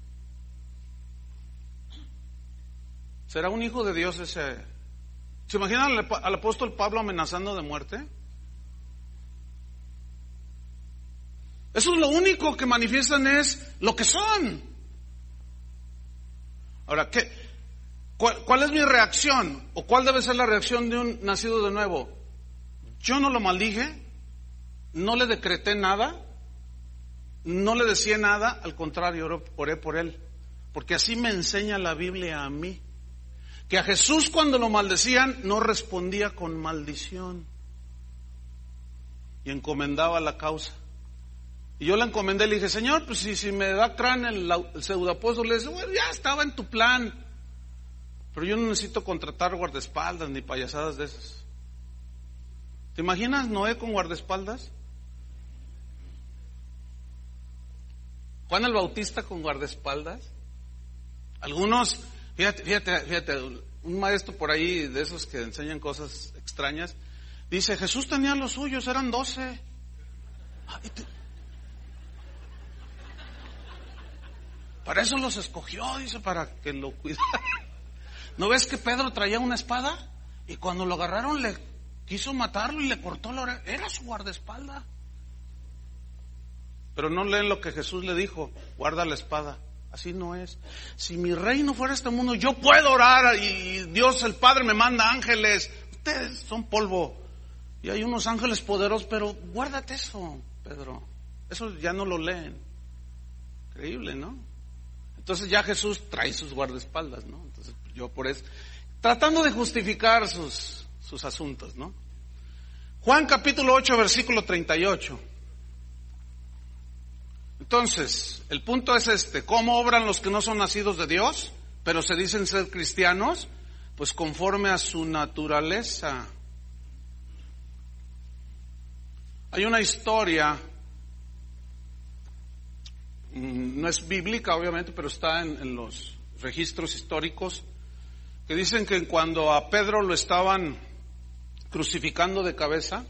¿Será un hijo de Dios ese? ¿Se imaginan al apóstol Pablo amenazando de muerte? Eso es lo único que manifiestan, es lo que son. Ahora, ¿cuál es mi reacción? ¿O cuál debe ser la reacción de un nacido de nuevo? Yo no lo maldije, no le decreté nada, no le decía nada, al contrario, oré por él. Porque así me enseña la Biblia a mí. Que a Jesús, cuando lo maldecían, no respondía con maldición y encomendaba la causa. Y yo la encomendé, le dije: Señor, pues si me da cráneo el pseudoapóstol, le dije: bueno, ya estaba en tu plan, pero yo no necesito contratar guardaespaldas ni payasadas de esas. ¿Te imaginas Noé con guardaespaldas? Juan el Bautista con guardaespaldas. Algunos, fíjate, un maestro por ahí de esos que enseñan cosas extrañas, dice: Jesús tenía los suyos, eran 12. Para eso los escogió, dice, para que lo cuidaran. ¿No ves que Pedro traía una espada? Y cuando lo agarraron le quiso matarlo y le cortó la oreja. Era su guardaespaldas. Pero no leen lo que Jesús le dijo: guarda la espada. Así no es. Si mi reino fuera este mundo, yo puedo orar y Dios el Padre me manda ángeles. Ustedes son polvo y hay unos ángeles poderosos, pero guárdate eso, Pedro. Eso ya no lo leen. Increíble, ¿no? Entonces ya Jesús trae sus guardaespaldas, ¿no? Entonces yo por eso, tratando de justificar sus asuntos, ¿no? Juan capítulo 8, versículo 38. Entonces, el punto es este: ¿cómo obran los que no son nacidos de Dios, pero se dicen ser cristianos? Pues conforme a su naturaleza. Hay una historia, no es bíblica obviamente, pero está en los registros históricos, que dicen que cuando a Pedro lo estaban crucificando de cabeza,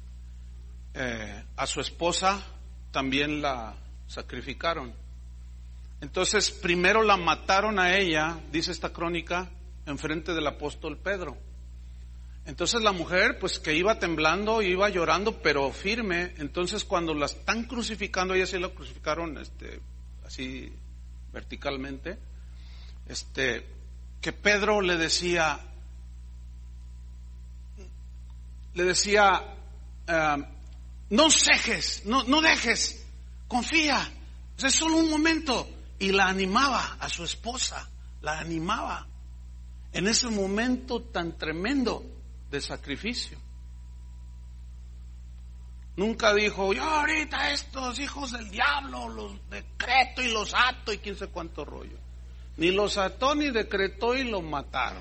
a su esposa también la sacrificaron. Entonces primero la mataron a ella, dice esta crónica, enfrente del apóstol Pedro. Entonces la mujer, pues que iba temblando, iba llorando, pero firme. Entonces cuando la están crucificando, ella sí la crucificaron así verticalmente, que Pedro le decía, no cejes, no dejes, confía, es solo un momento. Y la animaba a su esposa, la animaba en ese momento tan tremendo de sacrificio. Nunca dijo, yo ahorita estos hijos del diablo los decreto y los ato y quién sé cuánto rollo. Ni los ató ni decretó y lo mataron.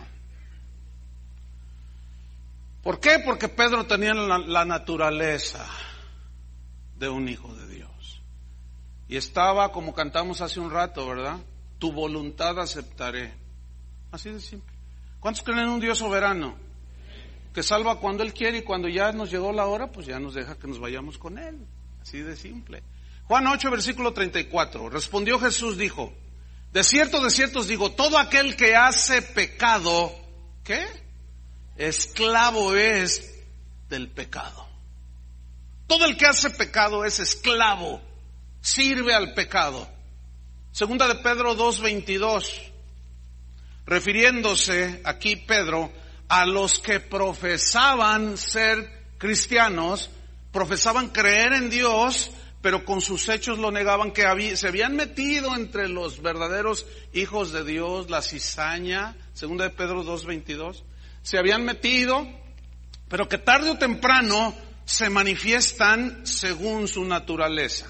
¿Por qué? Porque Pedro tenía la naturaleza de un hijo de Dios. Y estaba, como cantamos hace un rato, ¿verdad? Tu voluntad aceptaré. Así de simple. ¿Cuántos creen en un Dios soberano? Que salva cuando Él quiere y cuando ya nos llegó la hora, pues ya nos deja que nos vayamos con Él. Así de simple. Juan 8, versículo 34. Respondió Jesús, dijo, de cierto os digo, todo aquel que hace pecado, ¿qué? Esclavo es del pecado. Todo el que hace pecado es esclavo, sirve al pecado. Segunda de Pedro 2:22, refiriéndose aquí Pedro a los que profesaban ser cristianos, profesaban creer en Dios, pero con sus hechos lo negaban, que se habían metido entre los verdaderos hijos de Dios, la cizaña, segunda de Pedro 2:22, se habían metido, pero que tarde o temprano se manifiestan según su naturaleza.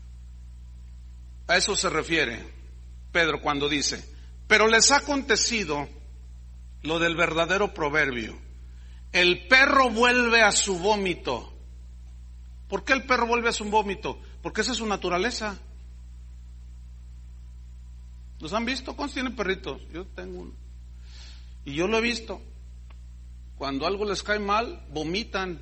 A eso se refiere Pedro cuando dice, pero les ha acontecido lo del verdadero proverbio, el perro vuelve a su vómito. ¿Por qué el perro vuelve a su vómito? Porque esa es su naturaleza. ¿Los han visto? ¿Cuántos tienen perritos? Yo tengo uno. Y yo lo he visto. Cuando algo les cae mal, vomitan.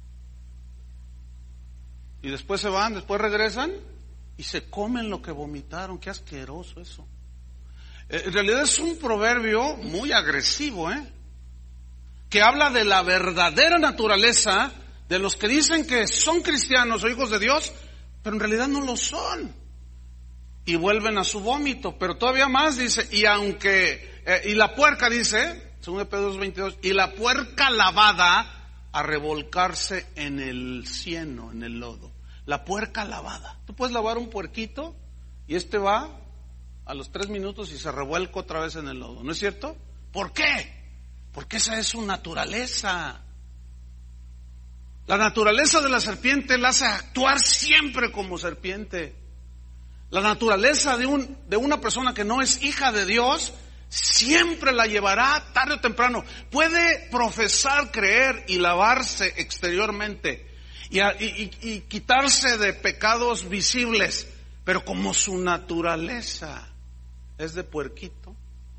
Y después se van, después regresan y se comen lo que vomitaron. Qué asqueroso eso. En realidad es un proverbio muy agresivo, que habla de la verdadera naturaleza de los que dicen que son cristianos o hijos de Dios, pero en realidad no lo son. Y vuelven a su vómito. Pero todavía más dice, y la puerca dice, según Pedro 2:22, y la puerca lavada a revolcarse en el cieno, en el lodo. La puerca lavada. Tú puedes lavar un puerquito y va a los 3 minutos y se revuelca otra vez en el lodo, ¿no es cierto? ¿Por qué? Porque esa es su naturaleza. La naturaleza de la serpiente la hace actuar siempre como serpiente. La naturaleza de una persona que no es hija de Dios siempre la llevará tarde o temprano. Puede profesar, creer y lavarse exteriormente y quitarse de pecados visibles, pero como su naturaleza es de puerquito,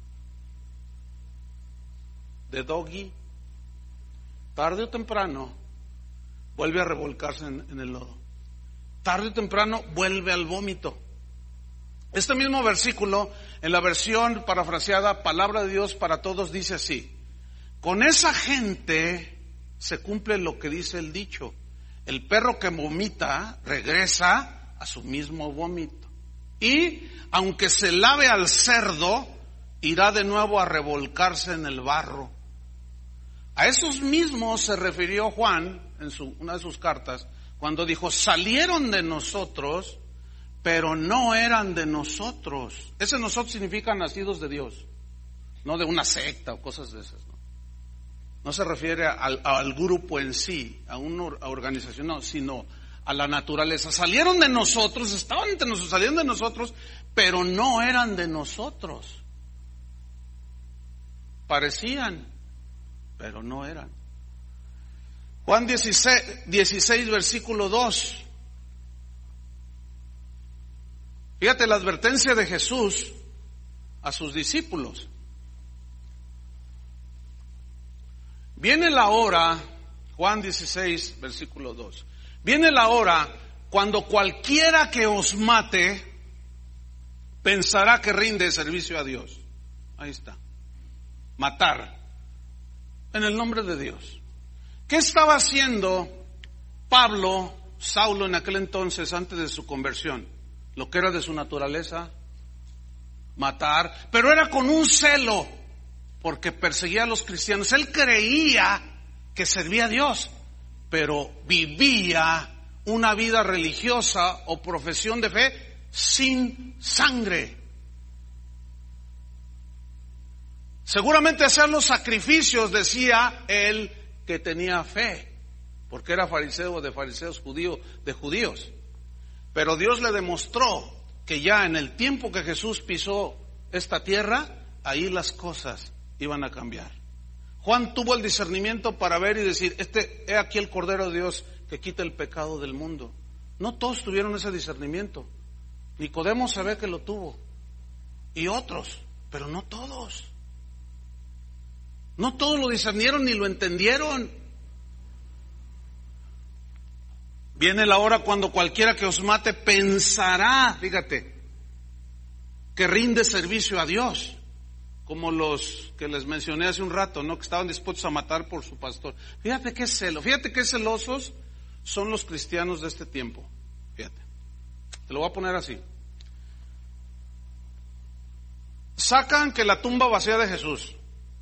de doggy, tarde o temprano vuelve a revolcarse en el lodo. Tarde o temprano vuelve al vómito. Este mismo versículo, en la versión parafraseada Palabra de Dios para Todos, dice así: con esa gente se cumple lo que dice el dicho, el perro que vomita regresa a su mismo vómito. Y aunque se lave al cerdo, irá de nuevo a revolcarse en el barro. A esos mismos se refirió Juan en una de sus cartas, cuando dijo, salieron de nosotros, pero no eran de nosotros. Ese nosotros significa nacidos de Dios, no de una secta o cosas de esas. No se refiere al grupo en sí, a una organización, no, sino a la naturaleza. Salieron de nosotros, estaban entre nosotros, salieron de nosotros, pero no eran de nosotros. Parecían, pero no eran. Juan 16, versículo 2. Fíjate la advertencia de Jesús a sus discípulos. Viene la hora, Juan 16, versículo 2. Viene la hora cuando cualquiera que os mate pensará que rinde servicio a Dios. Ahí está. Matar. En el nombre de Dios. ¿Qué estaba haciendo Pablo, Saulo en aquel entonces, antes de su conversión? Lo que era de su naturaleza, matar, pero era con un celo, porque perseguía a los cristianos. Él creía que servía a Dios, pero vivía una vida religiosa o profesión de fe sin sangre. Seguramente hacer los sacrificios, decía él, que tenía fe, porque era fariseo de fariseos, judío de judíos. Pero Dios le demostró que ya en el tiempo que Jesús pisó esta tierra, ahí las cosas iban a cambiar. Juan tuvo el discernimiento para ver y decir, he aquí el Cordero de Dios que quita el pecado del mundo. No todos tuvieron ese discernimiento. Nicodemo se ve que lo tuvo, y otros, pero no todos. No todos lo discernieron ni lo entendieron. Viene la hora cuando cualquiera que os mate pensará, fíjate, que rinde servicio a Dios, como los que les mencioné hace un rato, ¿no? Que estaban dispuestos a matar por su pastor. Fíjate qué celo, fíjate qué celosos son los cristianos de este tiempo. Fíjate, te lo voy a poner así. Sacan que la tumba vacía de Jesús,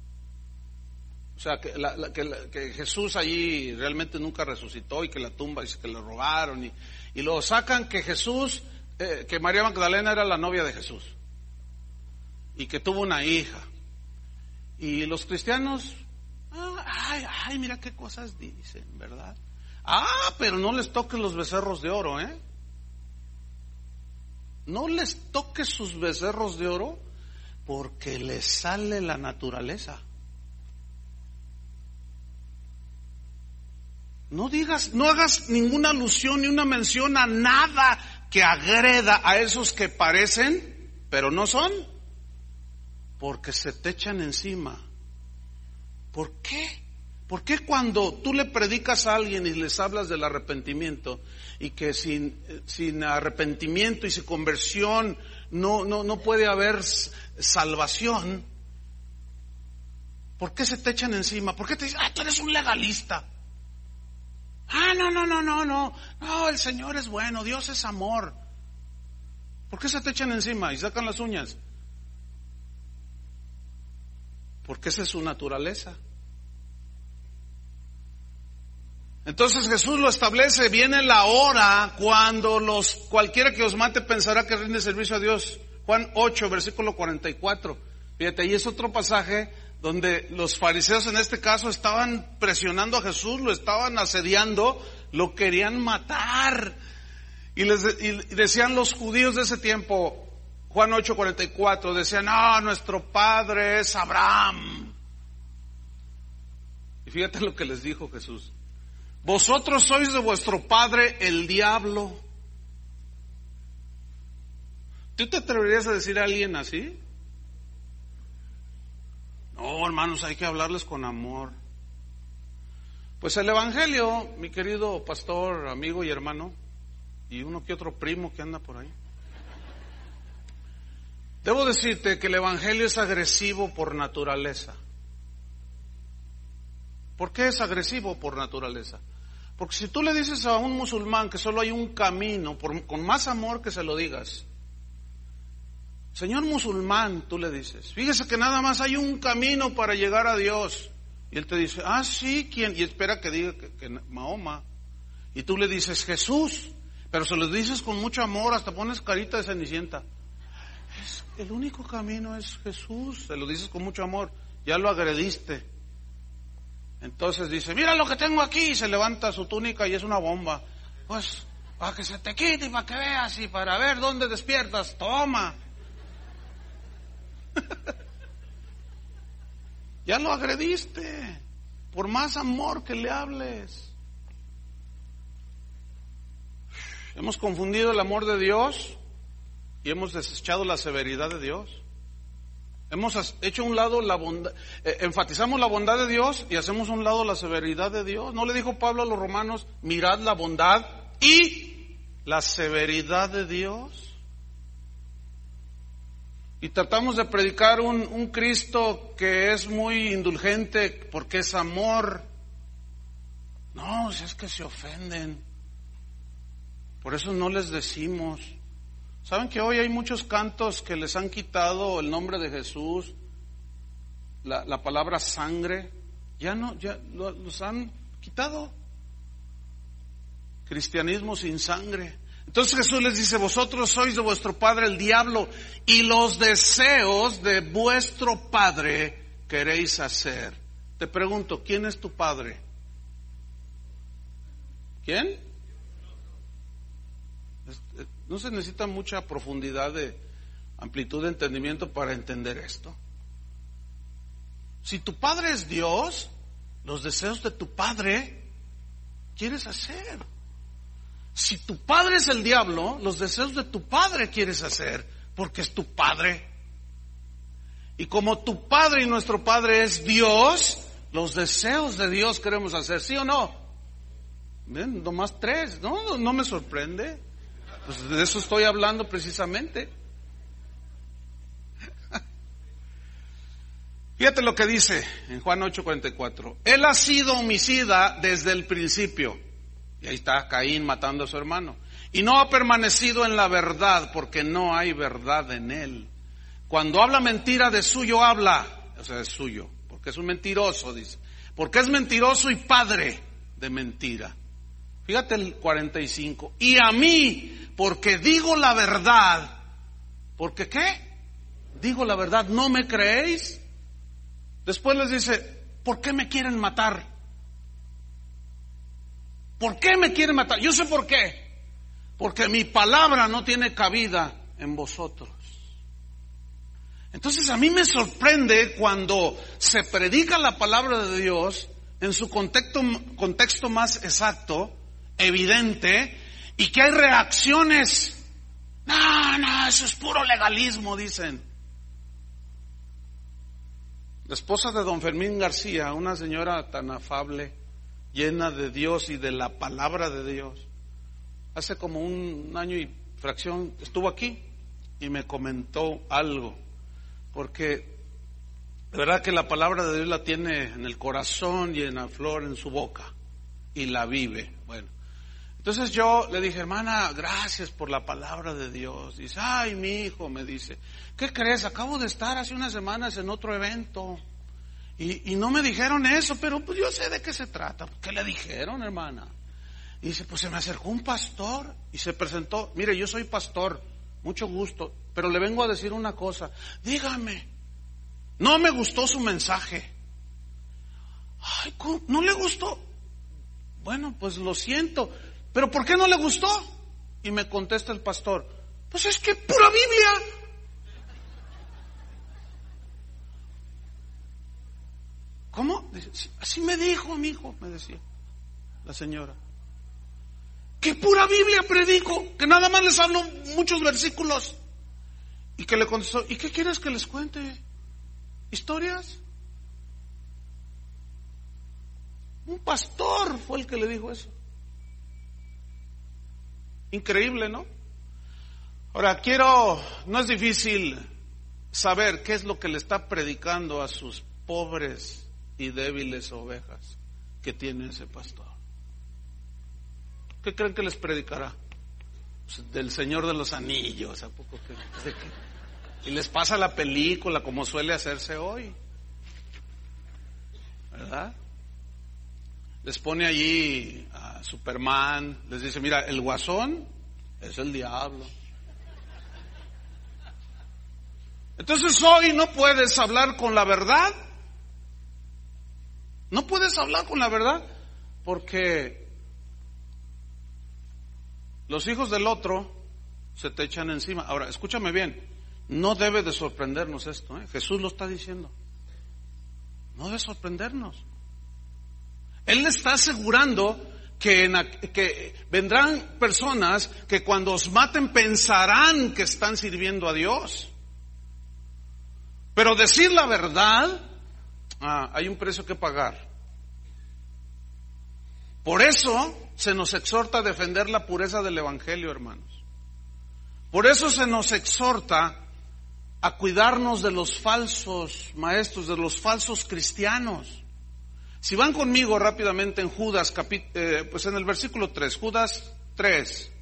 o sea, que Jesús allí realmente nunca resucitó, y que la tumba, y que le robaron, y luego sacan que Jesús, que María Magdalena era la novia de Jesús, y que tuvo una hija. Y los cristianos, ay, mira qué cosas dicen, ¿verdad? Pero no les toques los becerros de oro, No les toques sus becerros de oro, porque les sale la naturaleza. No hagas ninguna alusión ni una mención a nada que agreda a esos que parecen, pero no son, porque se te echan encima. ¿Por qué? ¿Por qué cuando tú le predicas a alguien y les hablas del arrepentimiento, y que sin arrepentimiento y sin conversión no puede haber salvación? ¿Por qué se te echan encima? ¿Por qué te dicen, tú eres un legalista? No, el Señor es bueno, Dios es amor. ¿Por qué se te echan encima y sacan las uñas? Porque esa es su naturaleza. Entonces Jesús lo establece, viene la hora cuando cualquiera que os mate pensará que rinde servicio a Dios. Juan 8, versículo 44. Fíjate, ahí es otro pasaje donde los fariseos en este caso estaban presionando a Jesús, lo estaban asediando, lo querían matar. Y decían los judíos de ese tiempo, Juan 8:44, decían, nuestro padre es Abraham. Y fíjate lo que les dijo Jesús: vosotros sois de vuestro padre el diablo. ¿Tú te atreverías a decir a alguien así? No, hermanos, hay que hablarles con amor. Pues el Evangelio, mi querido pastor, amigo y hermano, y uno que otro primo que anda por ahí, debo decirte que el Evangelio es agresivo por naturaleza. ¿Por qué es agresivo por naturaleza? Porque si tú le dices a un musulmán que solo hay un camino, con más amor que se lo digas, señor musulmán, tú le dices, fíjese que nada más hay un camino para llegar a Dios. Y él te dice, sí, ¿quién? Y espera que diga que Mahoma. Y tú le dices, Jesús. Pero se lo dices con mucho amor, hasta pones carita de Cenicienta. El único camino es Jesús, se lo dices con mucho amor, ya lo agrediste. Entonces dice, mira lo que tengo aquí, y se levanta su túnica y es una bomba. Pues, para que se te quite y para que veas y para ver dónde despiertas, toma. Ya lo agrediste, por más amor que le hables. Hemos confundido el amor de Dios y hemos desechado la severidad de Dios. Hemos hecho a un lado la bondad, enfatizamos la bondad de Dios y hacemos a un lado la severidad de Dios. ¿No le dijo Pablo a los romanos, mirad la bondad y la severidad de Dios? Y tratamos de predicar un Cristo que es muy indulgente porque es amor. No, si es que se ofenden. Por eso no les decimos. ¿Saben que hoy hay muchos cantos que les han quitado el nombre de Jesús, la palabra sangre? Ya los han quitado. Cristianismo sin sangre. Entonces Jesús les dice, vosotros sois de vuestro padre el diablo, y los deseos de vuestro padre queréis hacer. Te pregunto, ¿quién es tu padre? ¿Quién? No se necesita mucha profundidad de amplitud de entendimiento para entender esto. Si tu padre es Dios, los deseos de tu padre quieres hacer. Si tu padre es el diablo, los deseos de tu padre quieres hacer, porque es tu padre. Y como tu padre y nuestro padre es Dios, los deseos de Dios queremos hacer, ¿sí o no? ¿Ven? Nomás 3, no me sorprende. Pues de eso estoy hablando precisamente. Fíjate lo que dice en Juan 8:44. Él ha sido homicida desde el principio. Y ahí está Caín matando a su hermano. Y no ha permanecido en la verdad, porque no hay verdad en él. Cuando habla mentira, de suyo habla. O sea, es suyo, porque es un mentiroso, dice. Porque es mentiroso y padre de mentira. Fíjate el 45. Y a mí, porque digo la verdad. ¿Porque qué? Digo la verdad, ¿no me creéis? Después les dice, ¿por qué me quieren matar? ¿Por qué me quieren matar? Yo sé por qué. Porque mi palabra no tiene cabida en vosotros. Entonces a mí me sorprende cuando se predica la palabra de Dios en su contexto más exacto, evidente, y que hay reacciones. No, eso es puro legalismo, dicen. La esposa de don Fermín García, una señora tan afable, llena de Dios y de la palabra de Dios, hace como un año y fracción estuvo aquí y me comentó algo, porque de verdad que la palabra de Dios la tiene en el corazón y en la flor en su boca y la vive. Bueno, entonces yo le dije, hermana, gracias por la palabra de Dios. Dice, ay, mi hijo, me dice, ¿qué crees? Acabo de estar hace unas semanas en otro evento y no me dijeron eso, pero pues yo sé de qué se trata. ¿Qué le dijeron, hermana? Y dice, pues se me acercó un pastor y se presentó. Mire, yo soy pastor, mucho gusto, pero le vengo a decir una cosa. Dígame, no me gustó su mensaje. Ay, ¿cómo? ¿No le gustó? Bueno, pues lo siento, pero ¿por qué no le gustó? Y me contesta el pastor, pues es que pura Biblia. ¿Cómo? Dice, así me dijo mi hijo, me decía la señora. Que pura Biblia predico, que nada más les hablo muchos versículos. Y que le contestó, ¿y qué quieres que les cuente? ¿Historias? Un pastor fue el que le dijo eso. Increíble, ¿no? Ahora no es difícil saber qué es lo que le está predicando a sus pobres y débiles ovejas que tiene ese pastor. ¿Qué creen que les predicará? Pues del Señor de los Anillos, ¿a poco que? Y les pasa la película como suele hacerse hoy, ¿verdad? Les pone allí a Superman, les dice, mira, el Guasón Es el diablo. Entonces hoy no puedes hablar con la verdad. No puedes hablar con la verdad porque los hijos del otro se te echan encima. Ahora, escúchame bien, no debe de sorprendernos esto, ¿eh? Jesús lo está diciendo. No debe sorprendernos. Él le está asegurando que vendrán personas que cuando os maten pensarán que están sirviendo a Dios. Pero decir la verdad, hay un precio que pagar. Por eso se nos exhorta a defender la pureza del Evangelio, hermanos. Por eso se nos exhorta a cuidarnos de los falsos maestros, de los falsos cristianos. Si van conmigo rápidamente en Judas, pues en el versículo 3, Judas 3.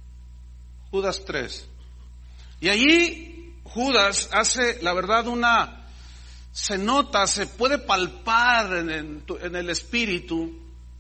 Y allí Judas hace, la verdad, se nota, se puede palpar en el espíritu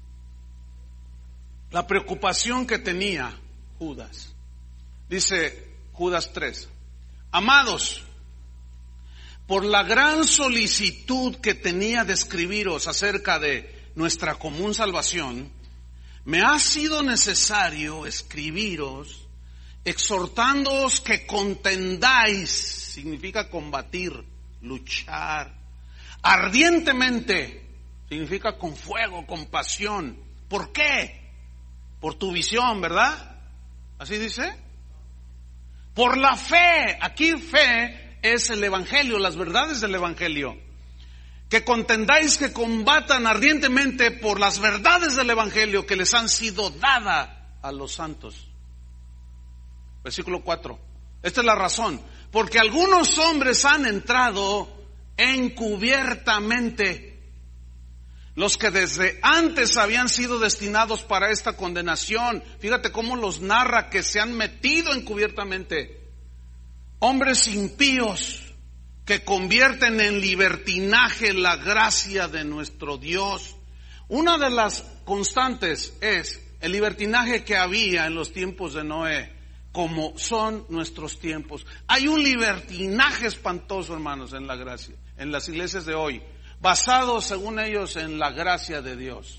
la preocupación que tenía Judas. Dice Judas 3, amados, por la gran solicitud que tenía de escribiros acerca de nuestra común salvación, me ha sido necesario escribiros, exhortándoos que contendáis, significa combatir, luchar, ardientemente, significa con fuego, con pasión. ¿Por qué? Por tu visión, ¿verdad? ¿Así dice? Por la fe. Aquí fe es el Evangelio, las verdades del Evangelio. Que contendáis, que combatan ardientemente por las verdades del Evangelio que les han sido dadas a los santos. Versículo 4. Esta es la razón. Porque algunos hombres han entrado encubiertamente, los que desde antes habían sido destinados para esta condenación. Fíjate cómo los narra, que se han metido encubiertamente. Hombres impíos que convierten en libertinaje la gracia de nuestro Dios. Una de las constantes es el libertinaje que había en los tiempos de Noé, como son nuestros tiempos. Hay un libertinaje espantoso, hermanos, en la gracia, en las iglesias de hoy, basado, según ellos, en la gracia de Dios.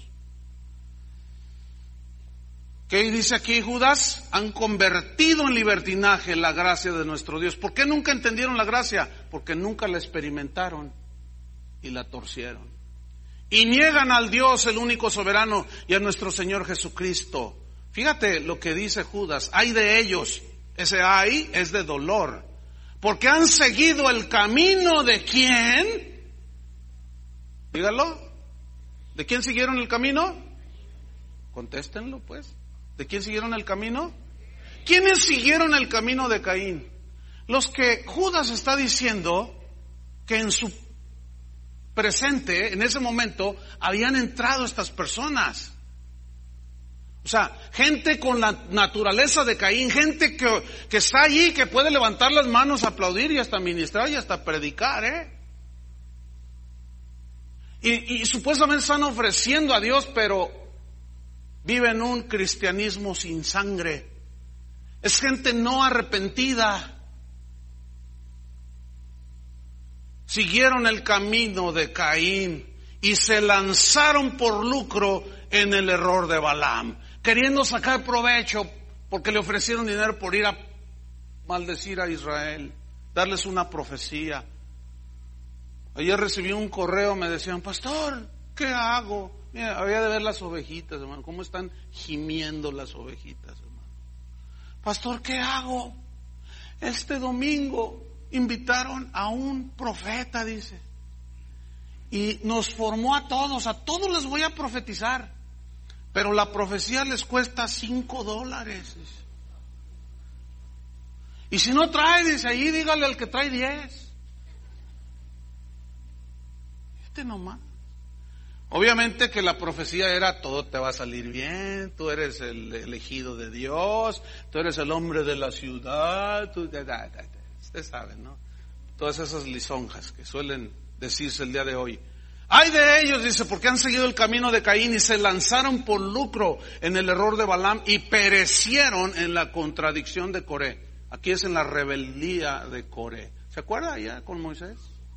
¿Qué dice aquí Judas? Han convertido en libertinaje la gracia de nuestro Dios. ¿Por qué nunca entendieron la gracia? Porque nunca la experimentaron y la torcieron. Y niegan al Dios, el único soberano, y a nuestro Señor Jesucristo. Fíjate lo que dice Judas. Ay de ellos. Ese ay es de dolor. Porque han seguido el camino de ¿quién? Dígalo. ¿De quién siguieron el camino? Contéstenlo, pues. ¿De quién siguieron el camino? ¿Quiénes siguieron el camino de Caín? Los que Judas está diciendo que en su presente, en ese momento, habían entrado estas personas. O sea, gente con la naturaleza de Caín, gente que está allí, que puede levantar las manos, aplaudir y hasta ministrar y hasta predicar, Y supuestamente están ofreciendo a Dios, pero viven un cristianismo sin sangre. Es gente no arrepentida. Siguieron el camino de Caín y se lanzaron por lucro en el error de Balaam, queriendo sacar provecho porque le ofrecieron dinero por ir a maldecir a Israel, darles una profecía. Ayer recibí un correo, me decían, pastor, ¿qué hago? Mira, había de ver las ovejitas, hermano, cómo están gimiendo las ovejitas, hermano. Pastor, ¿qué hago? Este domingo invitaron a un profeta, dice, y nos formó a todos les voy a profetizar, pero la profecía les cuesta $5, dice. Y si no trae, dice, allí dígale al que trae 10. Nomás. Obviamente que la profecía era todo te va a salir bien, tú eres el elegido de Dios, tú eres el hombre de la ciudad, ustedes saben, ¿no? Todas esas lisonjas que suelen decirse el día de hoy. Ay de ellos, dice, porque han seguido el camino de Caín y se lanzaron por lucro en el error de Balaam y perecieron en la contradicción de Coré. Aquí es en la rebeldía de Coré. ¿Se acuerda ya con Moisés?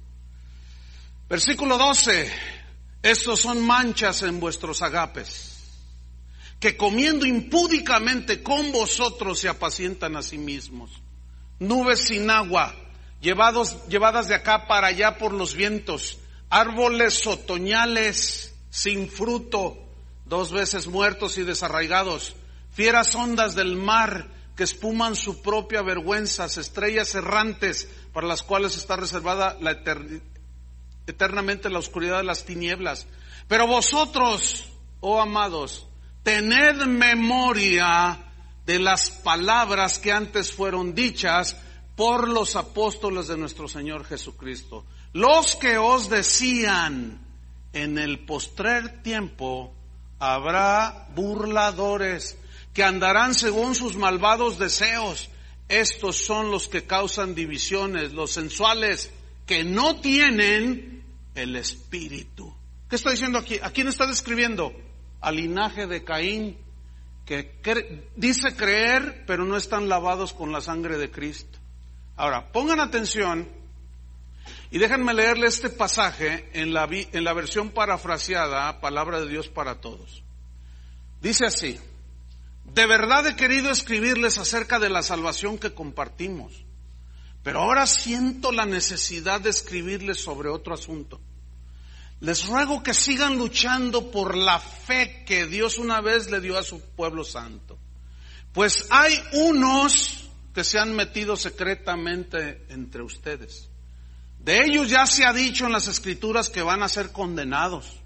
Versículo 12. Estos son manchas en vuestros agapes, que comiendo impúdicamente con vosotros se apacientan a sí mismos. Nubes sin agua, llevadas de acá para allá por los vientos. Árboles otoñales sin fruto, 2 veces muertos y desarraigados. Fieras ondas del mar que espuman su propia vergüenza. Estrellas errantes para las cuales está reservada eternamente la oscuridad de las tinieblas. Pero vosotros, oh amados, tened memoria de las palabras que antes fueron dichas por los apóstoles de nuestro Señor Jesucristo, los que os decían: en el postrer tiempo habrá burladores que andarán según sus malvados deseos. Estos son los que causan divisiones, los sensuales, que no tienen el Espíritu. ¿Qué está diciendo aquí? ¿A quién está describiendo? Al linaje de Caín, que dice creer, pero no están lavados con la sangre de Cristo. Ahora, pongan atención y déjenme leerle este pasaje en la versión parafraseada, Palabra de Dios para Todos. Dice así: de verdad he querido escribirles acerca de la salvación que compartimos, pero ahora siento la necesidad de escribirles sobre otro asunto. Les ruego que sigan luchando por la fe que Dios una vez le dio a su pueblo santo, pues hay unos que se han metido secretamente entre ustedes. De ellos ya se ha dicho en las Escrituras que van a ser condenados.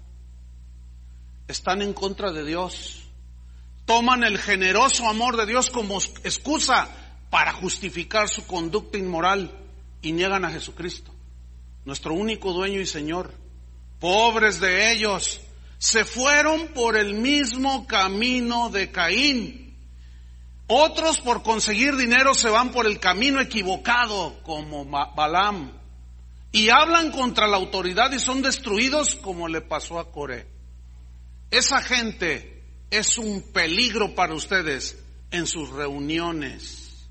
Están en contra de Dios. Toman el generoso amor de Dios como excusa para justificar su conducta inmoral y niegan a Jesucristo, nuestro único dueño y Señor. Pobres de ellos, se fueron por el mismo camino de Caín. Otros, por conseguir dinero, se van por el camino equivocado, como Balaam, y hablan contra la autoridad y son destruidos, como le pasó a Coré. Esa gente es un peligro para ustedes en sus reuniones.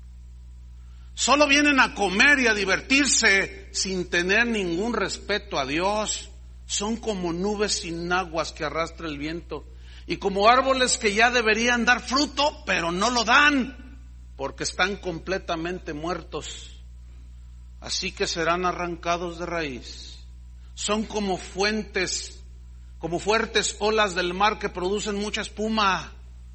Solo vienen a comer y a divertirse sin tener ningún respeto a Dios. Son como nubes sin aguas que arrastra el viento, y como árboles que ya deberían dar fruto, pero no lo dan, porque están completamente muertos. Así que serán arrancados de raíz. Son como fuertes olas del mar que producen mucha espuma.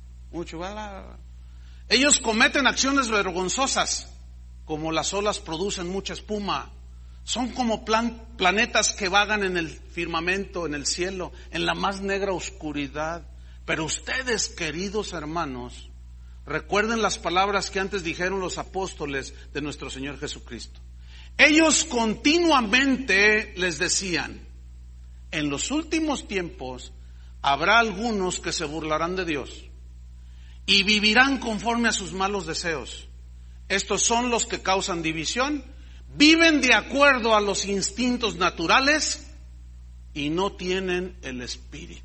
Ellos cometen acciones vergonzosas, como las olas producen mucha espuma. Son como planetas que vagan en el firmamento, en el cielo, en la más negra oscuridad. Pero ustedes, queridos hermanos, recuerden las palabras que antes dijeron los apóstoles de nuestro Señor Jesucristo. Ellos continuamente les decían: en los últimos tiempos habrá algunos que se burlarán de Dios y vivirán conforme a sus malos deseos. Estos son los que causan división, viven de acuerdo a los instintos naturales y no tienen el Espíritu.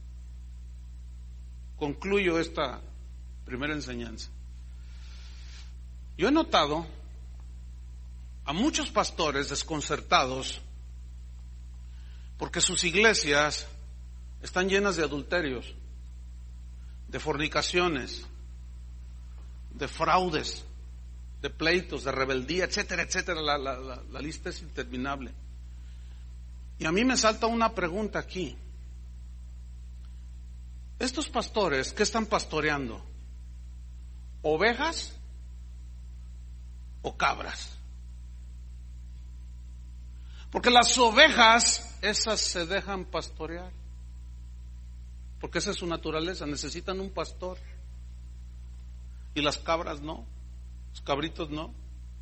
Concluyo esta primera enseñanza. Yo he notado a muchos pastores desconcertados porque sus iglesias están llenas de adulterios, de fornicaciones, de fraudes, de pleitos, de rebeldía, etcétera, etcétera. La lista es interminable. Y a mí me salta una pregunta aquí. Estos pastores, ¿qué están pastoreando? ¿Ovejas o cabras? Porque las ovejas, esas se dejan pastorear, porque esa es su naturaleza, necesitan un pastor. Y las cabras no, los cabritos no.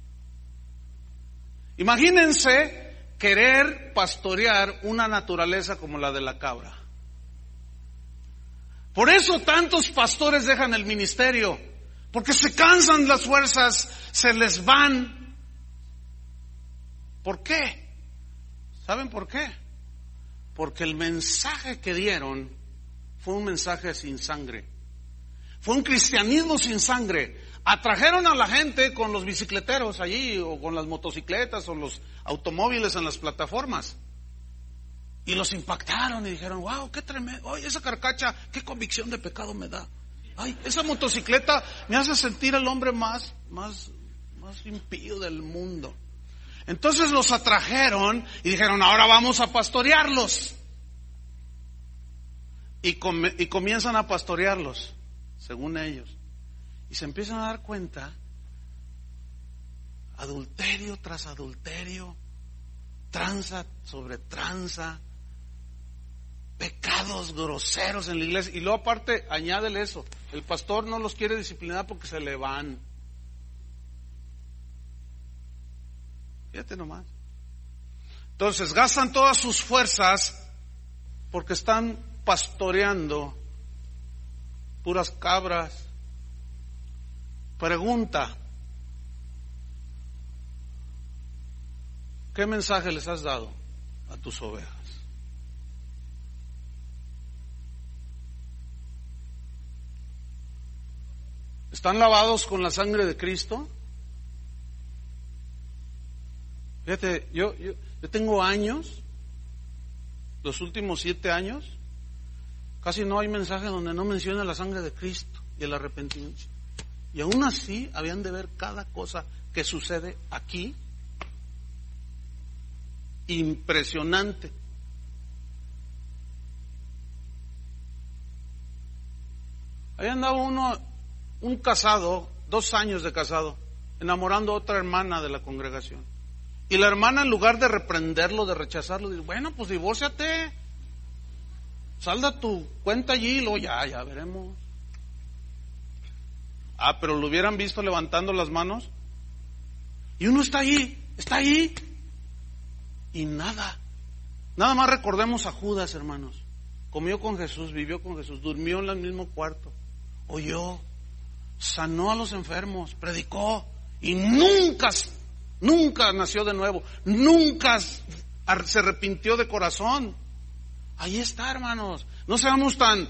Imagínense querer pastorear una naturaleza como la de la cabra. Por eso tantos pastores dejan el ministerio, porque se cansan las fuerzas, se les van. ¿Por qué? ¿Saben por qué? Porque el mensaje que dieron fue un mensaje sin sangre. Fue un cristianismo sin sangre. Atrajeron a la gente con los bicicleteros allí, o con las motocicletas, o los automóviles en las plataformas. Y los impactaron y dijeron, wow, qué tremendo. Ay, esa carcacha, qué convicción de pecado me da. Ay, esa motocicleta me hace sentir el hombre más impío del mundo. Entonces los atrajeron y dijeron, ahora vamos a pastorearlos. Y comienzan a pastorearlos, según ellos. Y se empiezan a dar cuenta, adulterio tras adulterio, tranza sobre tranza, pecados groseros en la iglesia. Y luego aparte, añádele eso, el pastor no los quiere disciplinar porque se le van. Fíjate nomás. Entonces gastan todas sus fuerzas porque están pastoreando puras cabras. Pregunta: ¿qué mensaje les has dado a tus ovejas? ¿Están lavados con la sangre de Cristo? Fíjate, yo tengo años, los últimos 7 años, casi no hay mensaje donde no menciona la sangre de Cristo y el arrepentimiento. Y aún así habían de ver cada cosa que sucede aquí. Impresionante. Ahí andaba un casado, 2 años de casado, enamorando a otra hermana de la congregación. Y la hermana, en lugar de reprenderlo, de rechazarlo, dice, bueno, pues divórciate, salda tu cuenta allí y luego ya veremos. Pero lo hubieran visto levantando las manos. Y uno está ahí, y nada más recordemos a Judas, hermanos. Comió con Jesús, vivió con Jesús, durmió en el mismo cuarto, oyó, sanó a los enfermos, predicó, y nunca nació de nuevo, nunca se arrepintió de corazón. Ahí está, hermanos. No seamos tan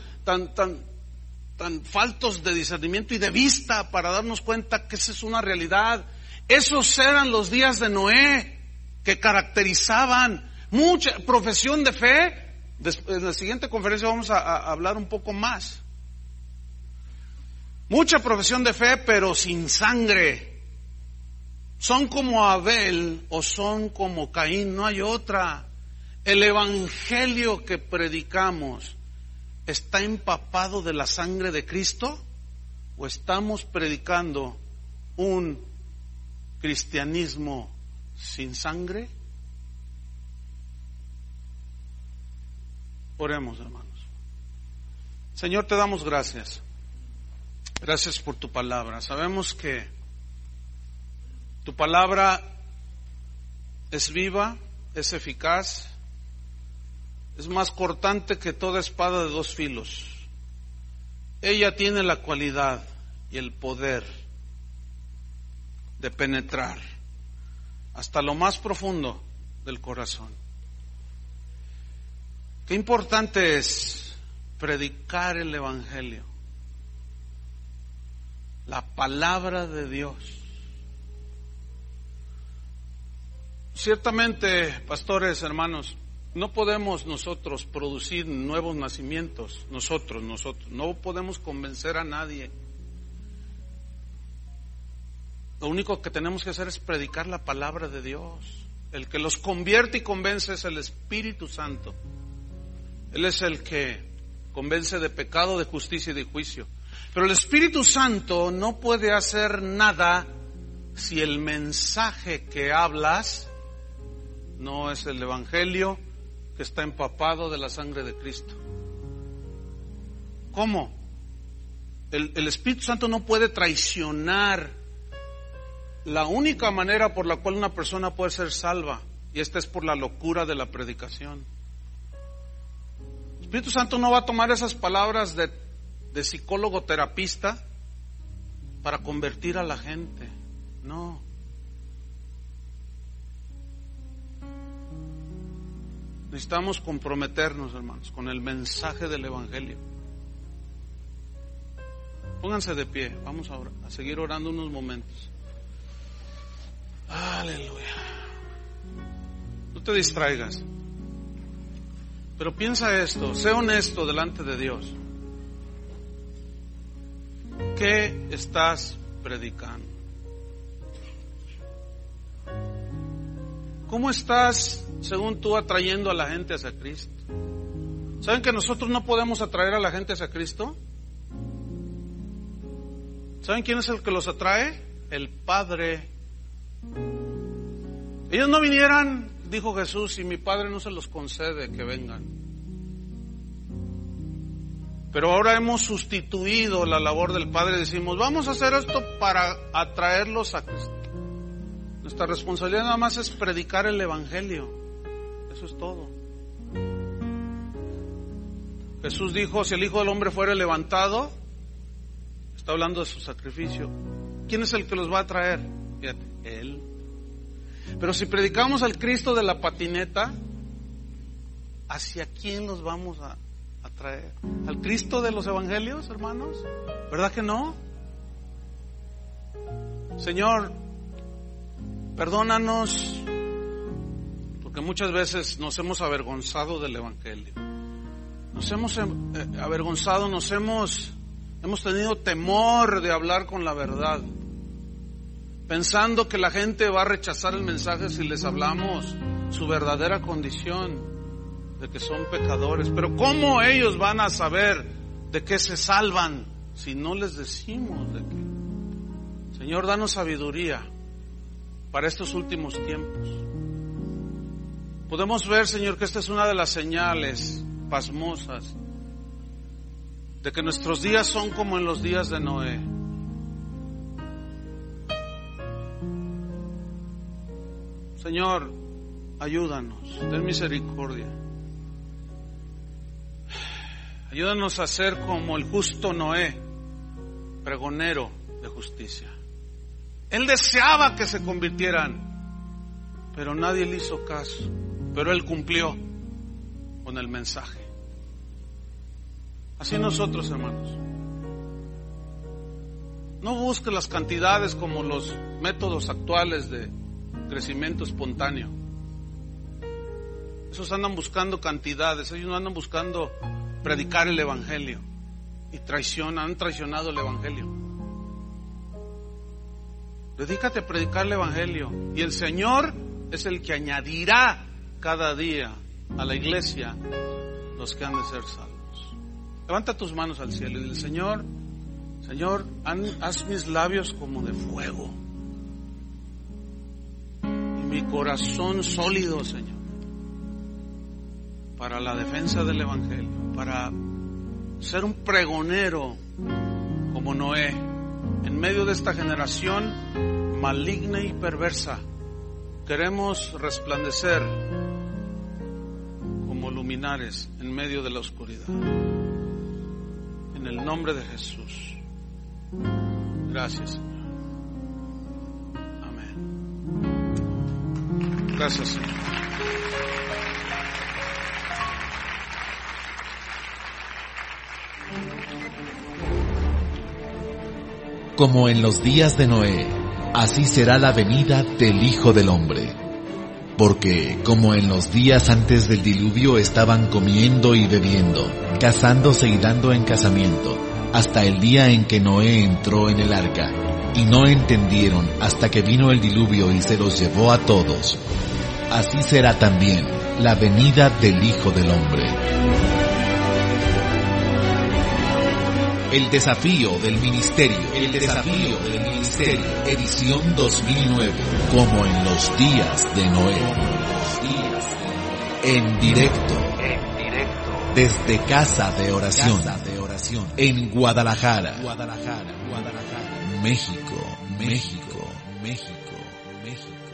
faltos de discernimiento y de vista para darnos cuenta que esa es una realidad. Esos eran los días de Noé, que caracterizaban mucha profesión de fe. En la siguiente conferencia vamos a hablar un poco más. Mucha profesión de fe, pero sin sangre. Son como Abel o son como Caín, no hay otra. El evangelio que predicamos ¿está empapado de la sangre de Cristo? ¿O estamos predicando un cristianismo sin sangre? Oremos, hermanos. Señor, te damos gracias. Gracias por tu palabra. Sabemos que tu palabra es viva, es eficaz, es más cortante que toda espada de 2 filos. Ella tiene la cualidad y el poder de penetrar hasta lo más profundo del corazón. Qué importante es predicar el evangelio, la palabra de Dios. Ciertamente, pastores, hermanos, no podemos nosotros producir nuevos nacimientos, nosotros, no podemos convencer a nadie. Lo único que tenemos que hacer es predicar la palabra de Dios. El que los convierte y convence es el Espíritu Santo. Él es el que convence de pecado, de justicia y de juicio. Pero el Espíritu Santo no puede hacer nada si el mensaje que hablas no es el evangelio que está empapado de la sangre de Cristo. ¿Cómo? El Espíritu Santo no puede traicionar la única manera por la cual una persona puede ser salva, y esta es por la locura de la predicación. El Espíritu Santo no va a tomar esas palabras de psicólogo terapista para convertir a la gente. No. Necesitamos comprometernos, hermanos, con el mensaje del Evangelio. Pónganse de pie, vamos a seguir orando unos momentos. Aleluya. No te distraigas. Pero piensa esto, sé honesto delante de Dios. ¿Qué estás predicando? ¿Cómo estás, según tú, atrayendo a la gente hacia Cristo? ¿Saben que nosotros no podemos atraer a la gente hacia Cristo? ¿Saben quién es el que los atrae? El Padre. Ellos no vinieran, dijo Jesús, si mi Padre no se los concede que vengan. Pero ahora hemos sustituido la labor del Padre. Decimos, vamos a hacer esto para atraerlos a Cristo. Nuestra responsabilidad nada más es predicar el Evangelio. Eso es todo. Jesús dijo, si el Hijo del Hombre fuera levantado, está hablando de su sacrificio, ¿quién es el que los va a traer? Fíjate, Él. Pero si predicamos al Cristo de la patineta, ¿hacia quién los vamos a traer? ¿Al Cristo de los Evangelios, hermanos? ¿Verdad que no? Señor, perdónanos, porque muchas veces nos hemos avergonzado del Evangelio. Nos hemos avergonzado, hemos tenido temor de hablar con la verdad, pensando que la gente va a rechazar el mensaje si les hablamos su verdadera condición, de que son pecadores. Pero ¿cómo ellos van a saber de qué se salvan si no les decimos de qué? Señor, danos sabiduría para estos últimos tiempos. Podemos ver, Señor, que esta es una de las señales pasmosas de que nuestros días son como en los días de Noé. Señor, ayúdanos, ten misericordia. Ayúdanos a ser como el justo Noé, pregonero de justicia. Él deseaba que se convirtieran, pero nadie le hizo caso. Pero él cumplió con el mensaje. Así nosotros, hermanos. No busques las cantidades como los métodos actuales de crecimiento espontáneo. Esos andan buscando cantidades, ellos no andan buscando predicar el Evangelio. Y han traicionado el Evangelio. Dedícate a predicar el Evangelio. Y el Señor es el que añadirá cada día a la iglesia los que han de ser salvos. Levanta tus manos al cielo y dile, Señor, haz mis labios como de fuego y mi corazón sólido, Señor, para la defensa del Evangelio, para ser un pregonero como Noé en medio de esta generación maligna y perversa. Queremos resplandecer como luminares en medio de la oscuridad. En el nombre de Jesús. Gracias, Señor. Amén. Gracias, Señor. Como en los días de Noé, así será la venida del Hijo del Hombre. Porque como en los días antes del diluvio estaban comiendo y bebiendo, casándose y dando en casamiento, hasta el día en que Noé entró en el arca, y no entendieron hasta que vino el diluvio y se los llevó a todos, así será también la venida del Hijo del Hombre. El desafío del ministerio, edición 2009, como en los días de Noé. En directo, desde Casa de Oración, en Guadalajara, México.